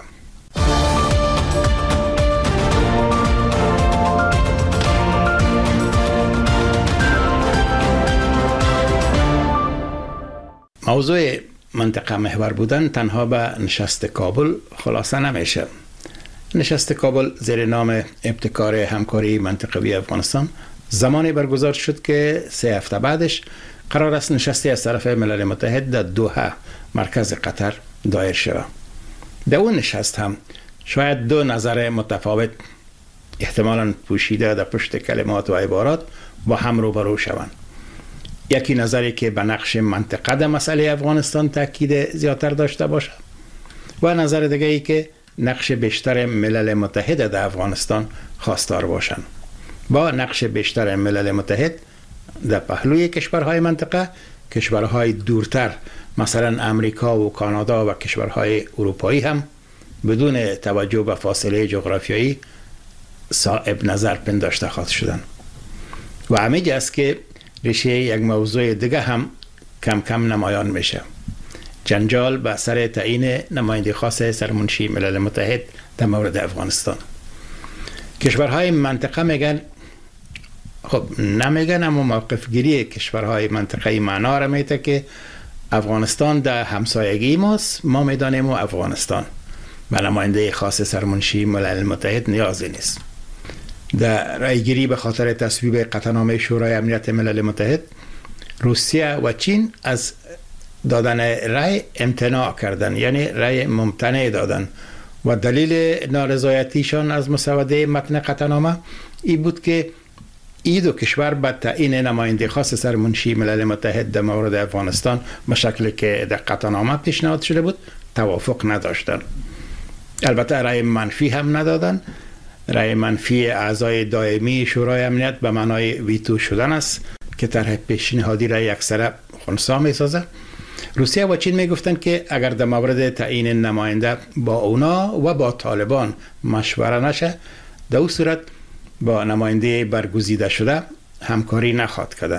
موضوع منطقه محور بودن تنها به نشست کابل خلاصه نمیشه. نشست کابل زیر نام ابتکار همکاری منطقوی افغانستان زمانی برگزار شد که سه هفته بعدش قرار است نشستی از طرف ملل متحد در دوحه مرکز قطر دایر شود. در اون نشست هم شاید دو نظر متفاوت احتمالاً پوشیده در پشت کلمات و عبارات با هم روبرو شوند. یکی نظری که به نقش منطقه در مسئله افغانستان تاکید زیادتر داشته باشه و نظر دیگه ای که نقش بیشتر ملل متحد در افغانستان خواستار باشند. با نقش بیشتر ملل متحد در پهلوی کشورهای منطقه، کشورهای دورتر مثلا امریکا و کانادا و کشورهای اروپایی هم بدون توجه به فاصله جغرافیایی صاحب نظر پنداشته خواهد شدن. و همین است که ریشه یک موضوع دیگه هم کم کم نمایان میشه. جنجال به سر تعیین نماینده خاص سرمنشی ملل متحد در مورد افغانستان. کشورهای منطقه میگن، خب نمیگن، اما موقف گیری کشورهای منطقه معنا را میده که افغانستان در همسایگی ماست، ما میدانیم و افغانستان و نماینده خاص سرمنشی ملل متحد نیازی نیست. در رایگیری به خاطر تصویب قطعنامه شورای امنیت ملل متحد روسیه و چین از دادن رای امتناع کردن، یعنی رای ممتنع دادن و دلیل نارضایتیشان از مسوده متن قطعنامه این بود که این دو کشور به تعیین نماینده خاص سرمنشی ملل متحد در مورد افغانستان به شکلی که در قطعنامه پیشنهاد شده بود توافق نداشتند. البته رای منفی هم ندادن. رای منفی اعضای دائمی شورای امنیت به معنای ویتو شدن است که طرح پیشنهادی را یکسره خنثی می‌سازه. روسیه و چین میگفتند که اگر در مورد تعیین نماینده با اونا و با طالبان مشوره نشه، در اون صورت با نماینده برگزیده شده همکاری نخواهد کردن.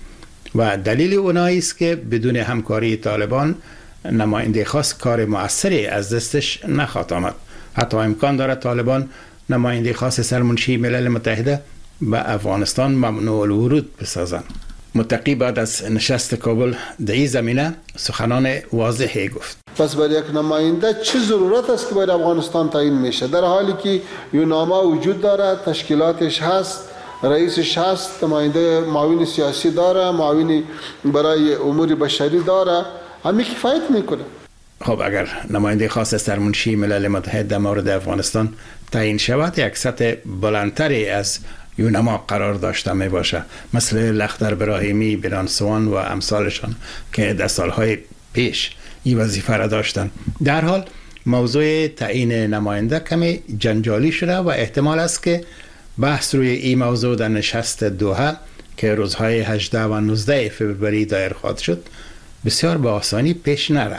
و دلیل اونایی است که بدون همکاری طالبان نماینده خاص کار مؤثری از دستش نخواهد آمد. حتی امکان دارد طالبان نماینده خاص سرمنشی ملل متحد به افغانستان ممنوع الورود بسازند. متقی بعد از نشست کابل در این زمینه سخنان واضحی گفت. پس برای یک نماینده چه ضرورت است که برای افغانستان تعیین میشه، در حالی که یونامه وجود داره، تشکیلاتش هست، رئیسش هست، نماینده معاون سیاسی داره، معاون برای امور بشری داره، همین کفایت میکنه. خب اگر نماینده خاص سرمنشی ملل متحد در مورد افغانستان تعیین شود، یک سطح بلندتری از یونما قرار داشته می باشه، مثل لخدر ابراهیمی، بیرانسوان و امثالشان که در سالهای پیش این وظیفه را داشتن. در حال موضوع تعیین نماینده کمی جنجالی شده و احتمال است که بحث روی این موضوع در نشست دوحه که روزهای هجده و نوزده فوریه دایر خواهد شد بسیار به آسانی پیش نره.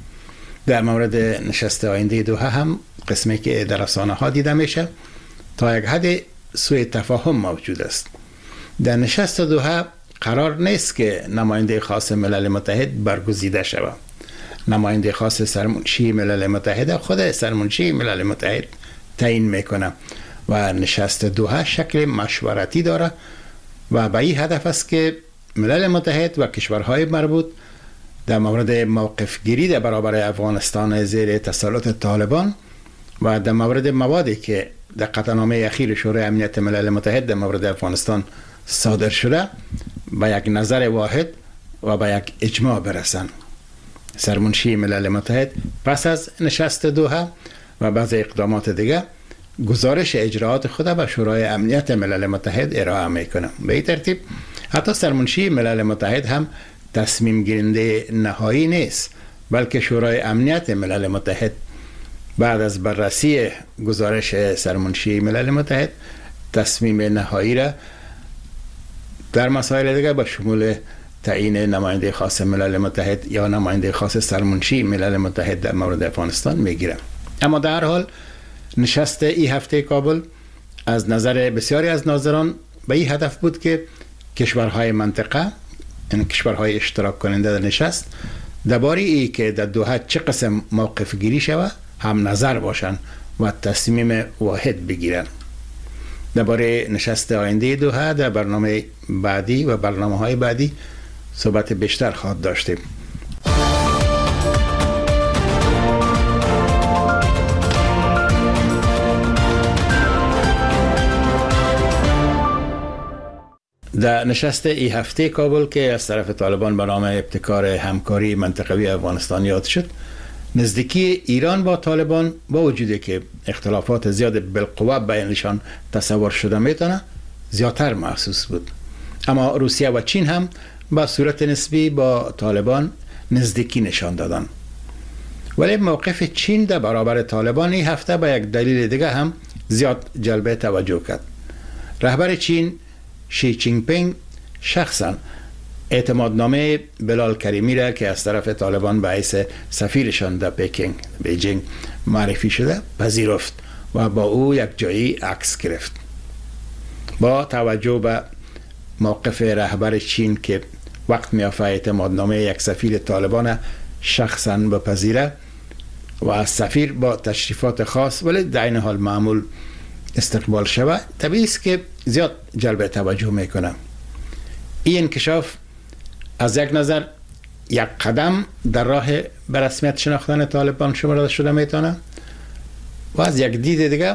در مورد نشست آینده دوحه هم قسمی که در رسانه ها دیده میشه تا یک حد سوء تفاهم موجود است. در نشست دوحه قرار نیست که نماینده خاص ملل متحد برگزیده شود. نماینده خاص سرمنشی ملل متحد خود سرمنشی ملل متحد تعیین میکنه و نشست دوحه شکل مشورتی داره و به این هدف است که ملل متحد و کشورهای مربوط در مورد موقف گیری در برابر افغانستان زیر تسلط طالبان و در مورد موادی که در قطعنامه اخیر شورای امنیت ملل متحد در مورد افغانستان صادر شده به یک نظر واحد و به یک اجماع برسن. سرمنشی ملل متحد پس از نشست دوحه و بعض اقدامات دیگه گزارش اجراات خود به شورای امنیت ملل متحد ارائه میکنه. به این ترتیب حتی سرمنشی ملل متحد هم تصمیم گیرنده نهایی نیست، بلکه شورای امنیت ملل متحد بعد از بررسی گزارش سرمنشی ملل متحد تصمیم نهایی را در مسائل دیگه به شمول تعیین نماینده خاص ملل متحد یا نماینده خاص سرمنشی ملل متحد در مورد افغانستان میگیره. اما در هر حال نشست این هفته کابل از نظر بسیاری از ناظران به این هدف بود که کشورهای منطقه، یعنی کشورهای اشتراک کننده در نشست، درباره ای که در دوحه چه قسم موقف گیری شود هم نظر باشند و تصمیم واحد بگیرند. درباره نشست آینده دوحه در برنامه بعدی و برنامه های بعدی صحبت بیشتر خواهد داشتیم. در نشست ای هفته کابل که از طرف طالبان به نام ابتکار همکاری منطقوی افغانستان یاد شد، نزدیکی ایران با طالبان با وجودی که اختلافات زیاد بالقوه بینشان تصور شده میتونه زیادتر محسوس بود. اما روسیه و چین هم با صورت نسبی با طالبان نزدیکی نشان دادن. ولی موقف چین در برابر طالبان این هفته با یک دلیل دیگه هم زیاد جلب توجه کرد. رهبر چین شی جین پینگ شخصا اعتمادنامه بلال کریمی را که از طرف طالبان به حیث سفیرشان در پکینگ بیجینگ معرفی شده پذیرفت و با او یک جایی عکس گرفت. با توجه به موقف رهبر چین که وقت میافته اعتمادنامه یک سفیر طالبان شخصا بپذیره و از سفیر با تشریفات خاص ولی در این حال معمول استقبال شود، طبیعی است که زیاد جلب توجه میکنه. این انکشاف از یک نظر یک قدم در راه به رسمیت شناختن طالبان شمرده شده میتونه و از یک دید دیگه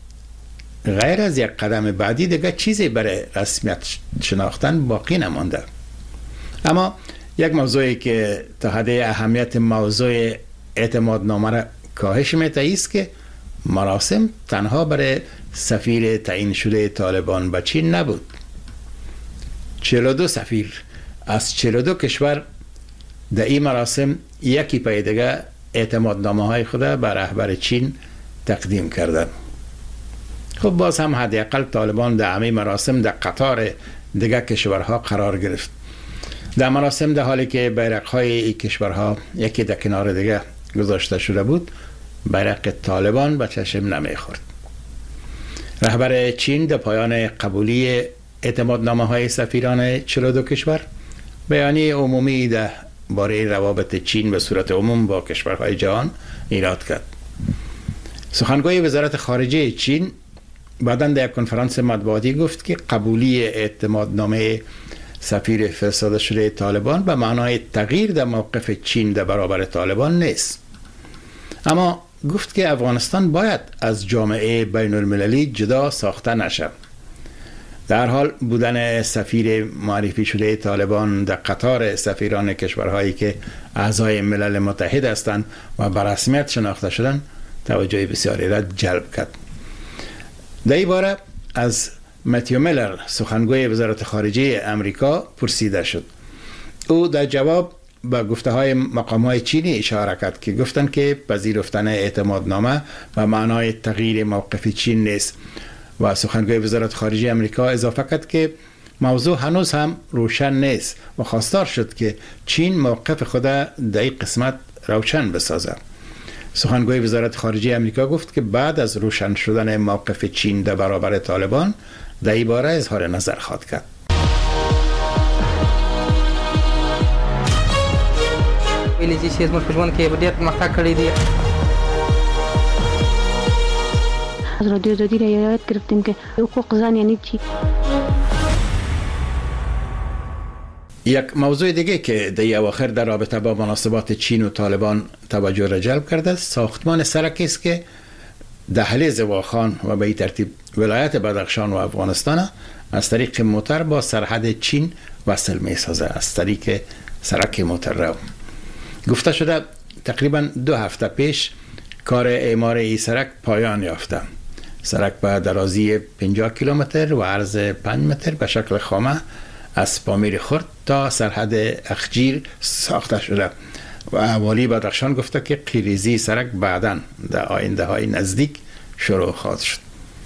غیر از یک قدم بعدی دیگه چیزی برای رسمیت شناختن باقی نمانده. اما یک موضوعی که تا حد اهمیت موضوع اعتمادنامه را کاهش میده است که مراسم تنها برای سفیر تعیین شده طالبان به چین نبود. چهل و دو سفیر از چهل و دو کشور در این مراسم یکی پای دیگه اعتمادنامه های خود به رهبر چین تقدیم کردند. خب باز هم حداقل طالبان در همه مراسم در قطار دیگه کشورها قرار گرفت. در مراسم در حالی که بیرق های این کشورها یکی در کنار دیگه گذاشته شده بود، بیرق طالبان به چشم نمیخورد. رهبر چین در پایان قبولی اعتمادنامه های سفیران چهل و دو کشور بیانیه عمومی در باره روابط چین به صورت عموم با کشورهای جهان ایراد کرد. سخنگوی وزارت خارجه چین بعداً در یک کنفرانس مطبوعاتی گفت که قبولی اعتمادنامه سفیر فرستاده شده طالبان به معنای تغییر در موقف چین در برابر طالبان نیست، اما گفت که افغانستان باید از جامعه بین المللی جدا ساخته نشد. در حال بودن سفیر معرفی شده طالبان در قطار سفیران کشورهایی که اعضای ملل متحد هستند و به رسمیت شناخته شدن توجه بسیاری را جلب کرد. در این باره از متیو میلر سخنگوی وزارت خارجه امریکا پرسیده شد. او در جواب به گفته های مقام های چینی اشاره کرد که گفتند که پذیرفتن اعتمادنامه به معنای تغییر موقف چین نیست و سخنگوی وزارت خارجه امریکا اضافه کرد که موضوع هنوز هم روشن نیست و خواستار شد که چین موقف خود در این قسمت روشن بسازد. سخنگوی وزارت خارجه امریکا گفت که بعد از روشن شدن موقف چین در برابر طالبان در این باره اظهار نظر خواهد کرد. ویلي چې زموږ په ژوند کې ډېر پرمختګ کړی دی. از رادیو آزادی را یاد گرفتیم که حقوق زن یعنی چی. یک موضوع دیگه که در اواخر در رابطه با مناسبات چین و طالبان توجه را جلب کرده است ساختمان سرکی است که دهلیز واخان و به این ترتیب ولایت بدخشان و افغانستان از طریق موتر با سرحد چین وصل می سازه. از طریق سرک موتر رو گفته شده تقریبا دو هفته پیش کار اعمار این سرک پایان یافته. سرک به درازی پنجاه کیلومتر و عرض پنج متر به شکل خامه از پامیر خرد تا سرحد اخجیر ساخته شده و اهالی بدخشان گفته که قیریزی سرک بعداً در آینده های نزدیک شروع خواهد شد.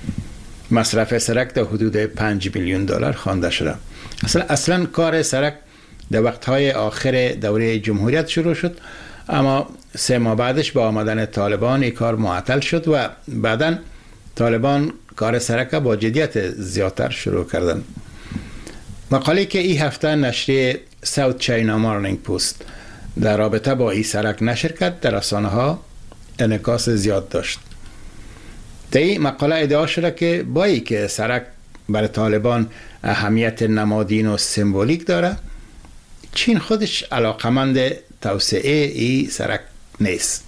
مصرف سرک در حدود پنج میلیون دلار خوانده شده. اصلا اصلا کار سرک در وقتهای آخر دوره جمهوریت شروع شد، اما سه ماه بعدش با آمدن طالبان این کار معطل شد و بعداً طالبان کار سرک با جدیت زیادتر شروع کردند. مقاله که این هفته نشریه ساوت چاینا مارنینگ پوست در رابطه با این سرک نشر کرد در رسانه ها انعکاس زیاد داشت. در این مقاله ادعا شده که با ای که سرک برای طالبان اهمیت نمادین و سمبولیک داره، چین خودش علاقمند توسعه این سرک نیست.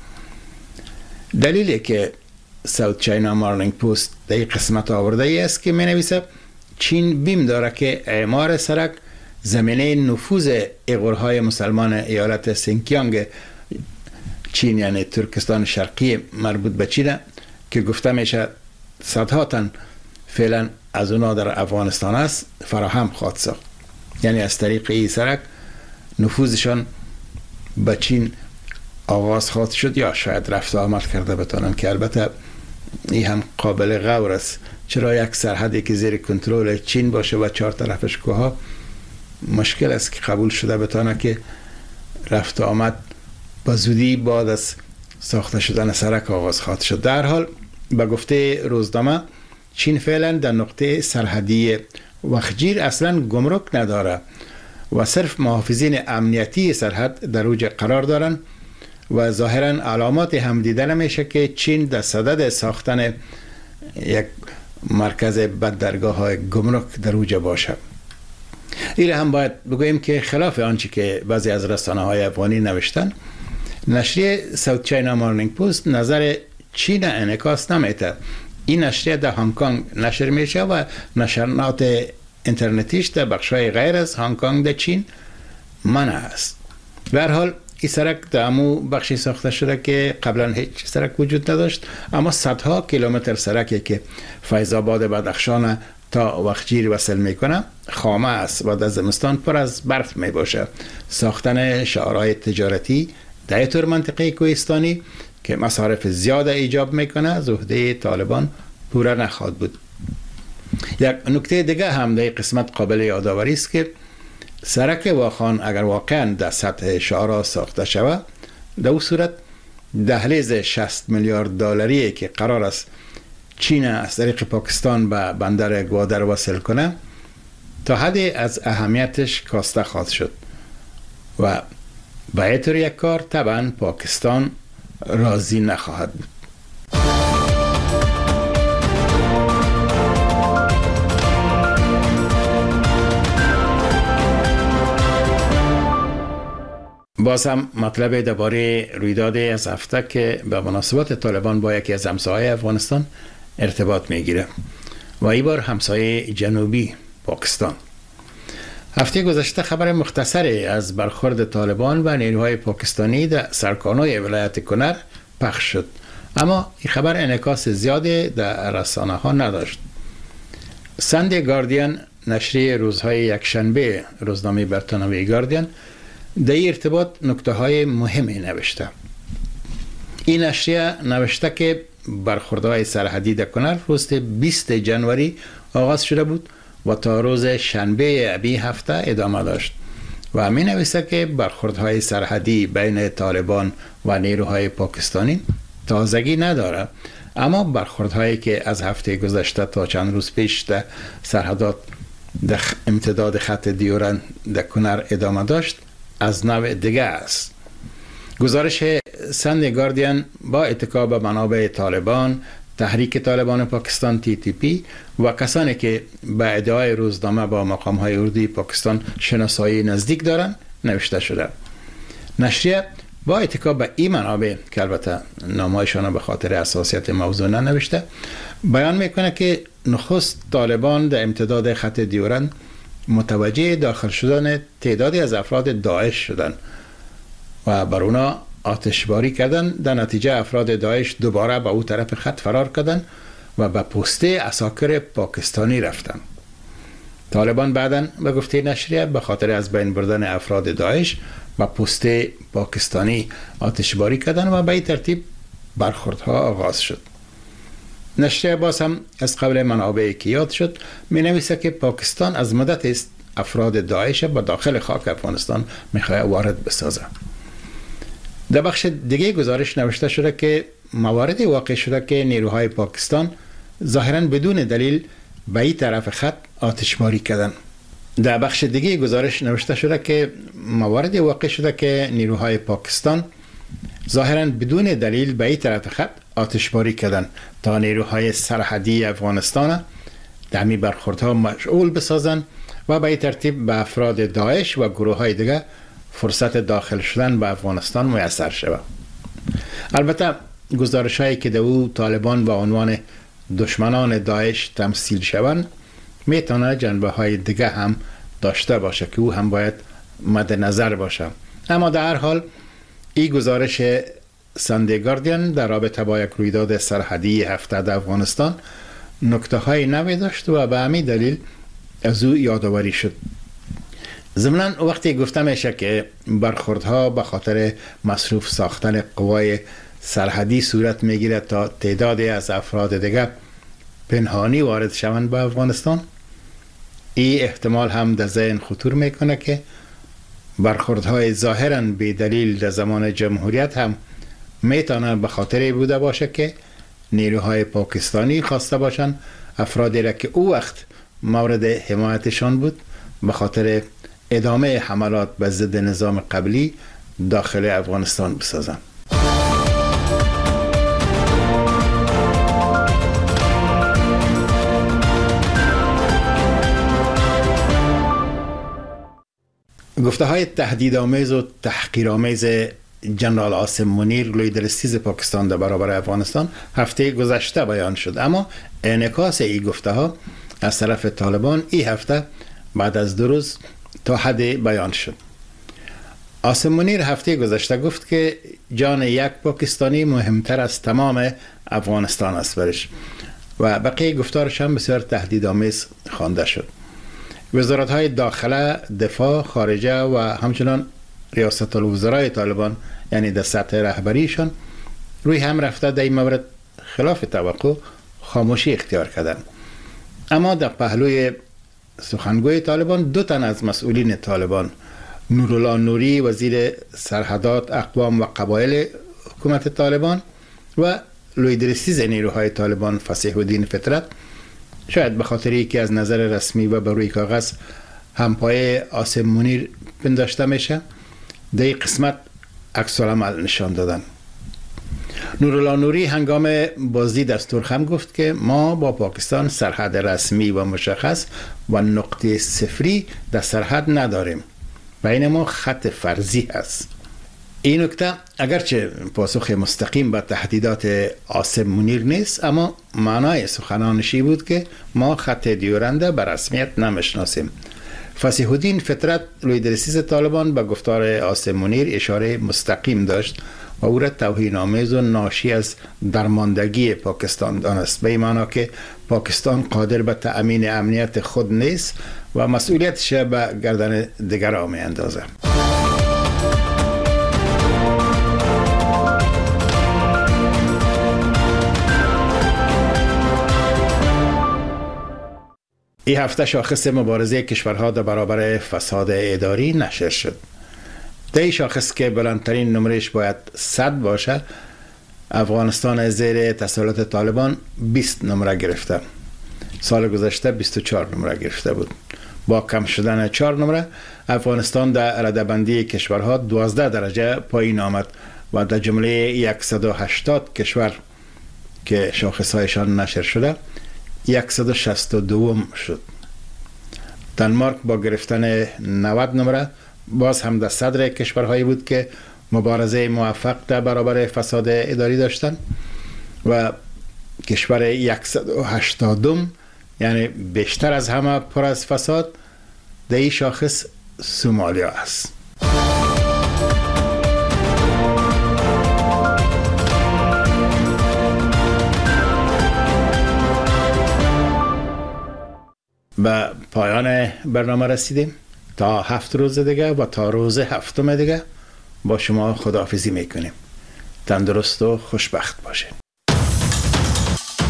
دلیلی که ساوت چاینا مارنینگ پوست در این قسمت آورده ای است که می نویسه چین بیم داره که اعمار سرک زمینه نفوذ ایغورهای مسلمان ایالت سینکیانگ چین یعنی ترکستان شرقی مربوط به چینه که گفته میشه صدها تن فعلا از اونا در افغانستان است فراهم خواهد ساخت. یعنی از طریق این سرک نفوذشان به چین آغاز خواهد شد یا شاید رفت و آمد کرده بتانن که البته این هم قابل غور است. چرا یک سرحدی که زیر کنترل چین باشه و چهار طرفش کوها مشکل است که قبول شده بتانه که رفت و آمد با زودی بعد از ساخته شدن سرک آغاز خواهد شد. در حال به گفته روزنامه چین فعلا در نقطه سرحدی وخجیر اصلا گمرک نداره و صرف محافظین امنیتی سرحد در اوج قرار دارن و ظاهرا علامات هم دیده نمیشه که چین در صدد ساختن یک مرکز بندرگاه های گمرک در اوج باشه. این هم باید بگوییم که خلاف آنچه که بعضی از رسانه های افغانی نوشتن، نشریه ساوت چاینا مارنینگ پوست نظر چین انعکاس نمیده. این نشریه در هنگ کنگ نشر میشه و نشریات اینترنتیش در بخش‌های غیر از هنگ کنگ در چین منع است. به هر حال این سرک در امو بخشی ساخته شده که قبلا هیچ سرک وجود نداشت، اما صدها کیلومتر سرکی که فیض آباد بدخشان تا وخجیر وصل میکنه خامه است و در زمستان پر از برف می باشه. ساختن شعارهای تجارتی در طور منطقه کوهستانی که مصارف زیاد ایجاب میکنه از عهده طالبان پوره نخواهد بود. یک نکته دیگه هم در قسمت قابل یادآوری است که سرک واخان اگر واقعا در سطح شعارها ساخته شود، در اون صورت دهلیز شصت میلیارد دلاری که قرار است چین از طریق پاکستان به بندر گوادر وصل کنه تا حدی از اهمیتش کاسته خواهد شد و به اینطور یک کار طبعا پاکستان راضی نخواهد بود. باز هم مطلب درباره رویداد از هفته که به مناسبت طالبان با یکی از همسایه‌های افغانستان ارتباط میگیره و این بار همسایه جنوبی پاکستان. هفته گذشته خبر مختصری از برخورد طالبان و نیروهای پاکستانی در سرکانوی ولایت کنر پخش شد، اما این خبر انعکاس زیادی در رسانه ها نداشت. ساندی گاردین نشریه روزهای یکشنبه روزنامه بریتانیایی گاردین در این ارتباط نکته های مهمی نوشته. این نشریه نوشته که برخوردهای سرحدی در کنر روز بیست جنوری آغاز شده بود و تا روز شنبه ابی هفته ادامه داشت و می نویسه که برخوردهای سرحدی بین طالبان و نیروهای پاکستانی تازگی نداره، اما برخوردهایی که از هفته گذشته تا چند روز پیش در سرحدات در امتداد خط دیورند در کنر ادامه داشت از نوع دیگه است. گزارش سندی گاردین با اتکا به منابع طالبان، تحریک طالبان پاکستان تی تی پی و کسانی که به ادعای روزنامه با مقام‌های اردوی پاکستان شناسایی نزدیک دارند نوشته شده. نشریه با اتکا به این منابع که البته نامه‌هایشان به خاطر حساسیت موضوع ننوشته، بیان میکنه که نخست طالبان در امتداد خط دیورند متوجه داخل شدن تعدادی از افراد داعش شدند و بر اونا آتشباری کردن. در نتیجه افراد داعش دوباره به او طرف خط فرار کردن و به پسته عساکر پاکستانی رفتن. طالبان بعداً به گفته نشریه به خاطر از بین بردن افراد داعش به پسته پاکستانی آتشباری کردن و به این ترتیب برخوردها آغاز شد. نشریه باز هم از قبل منابعی که یاد شد می نویسه که پاکستان از مدت است افراد داعش به داخل خاک افغانستان میخواه وارد بسازه. در بخش دیگه گزارش نوشته شده که مواردی واقع شده که نیروهای پاکستان ظاهراً بدون دلیل به این طرف خط آتشباری کردن. در بخش دیگه گزارش نوشته شده که مواردی واقع شده که نیروهای پاکستان ظاهراً بدون دلیل به این طرف خط آتشباری کردن تا نیروهای سرحدی افغانستان در می برخوردها مشغول بسازن و به این ترتیب به افراد داعش و گروه های دیگه فرصت داخل شدن به افغانستان میسر شود. البته گزارش هایی که دو طالبان با عنوان دشمنان داعش تمثیل شوند میتونه جنبه های دیگه هم داشته باشه که او هم باید مد نظر باشه. اما در هر حال این گزارش سندی گاردین در رابطه با یک رویداد سرحدی هفته در افغانستان نکته های نوی داشت و به همین دلیل از او یادآوری شد. ضمناً وقتی گفته میشه که برخوردها به خاطر مصروف ساختن قوای سرحدی صورت میگیره تا تعدادی از افراد دیگر پنهانی وارد شوند به افغانستان، این احتمال هم در ذهن خطور میکنه که برخوردهای ظاهراً بی دلیل در زمان جمهوریت هم میتونه به خاطر بوده باشه که نیروهای پاکستانی خواسته باشن افرادی را که او وقت مورد حمایتشان بود به خاطر ادامه حملات به ضد نظام قبلی داخل افغانستان بسازن. گفته های تهدیدآمیز و تحقیرآمیز جنرال عاصم منیر لیدرستیز پاکستان در برابر افغانستان هفته گذشته بیان شد، اما انعکاس این گفته ها از طرف طالبان این هفته بعد از دو روز تا حد بیان شد. عاصم منیر هفته گذشته گفت که جان یک پاکستانی مهمتر از تمام افغانستان است برش و بقیه گفتارش هم بسیار تهدیدآمیز خوانده شد. وزارت های داخله، دفاع، خارجه و همچنان ریاست الوزرای طالبان یعنی در سطح رهبریشان روی هم رفته در این مورد خلاف توقع خاموشی اختیار کردن. اما در پهلوی سخنگوی طالبان دو تن از مسئولین طالبان، نورالله نوری وزیر سرحدات، اقوام و قبایل حکومت طالبان و لیدرستیز نیروهای طالبان فصیح الدین فطرت، شاید به خاطر که از نظر رسمی و بر روی کاغذ همپای عاصم منیر پنداشته میشه در این قسمت عکس العمل نشان دادن. نورالله نوری هنگام بازدید دستورخم گفت که ما با پاکستان سرحد رسمی و مشخص و نقطه صفری در سرحد نداریم، بین ما خط فرضی است. این نکته اگرچه پاسخ مستقیم به تهدیدات عاصم منیر نیست، اما معنای سخنانشی بود که ما خط دیورنده به رسمیت نمیشناسیم. فصیح الدین فطرت لیدرستیز طالبان به گفتار عاصم منیر اشاره مستقیم داشت و او را توهین‌آمیز و ناشی از درماندگی پاکستان دانست، به این معنا که پاکستان قادر به تأمین امنیت خود نیست و مسئولیتش به گردن دیگران می‌اندازه. این هفته شاخص مبارزه کشورها در برابر فساد اداری نشر شد. در این شاخص که بلندترین نمرش باید صد باشه، افغانستان زیر تسلط طالبان بیست نمره گرفته. سال گذشته بیست و چهار نمره گرفته بود. با کم شدن چهار نمره افغانستان در رده‌بندی کشورها دوازده درجه پایین آمد و در جمله صد و هشتاد کشور که شاخصهایشان نشر شده صد و شصت و دو شد. دانمارک با گرفتن نود نمره باز هم در صدر کشورهایی بود که مبارزه موفق در برابر فساد اداری داشتند و کشور صد و هشتاد یعنی بیشتر از همه پر از فساد در این شاخص سومالیا است. به پایان برنامه رسیدیم. تا هفت روز دیگه و تا روز هفتم دیگه با شما خداحافظی میکنیم. تندرست و خوشبخت باشید.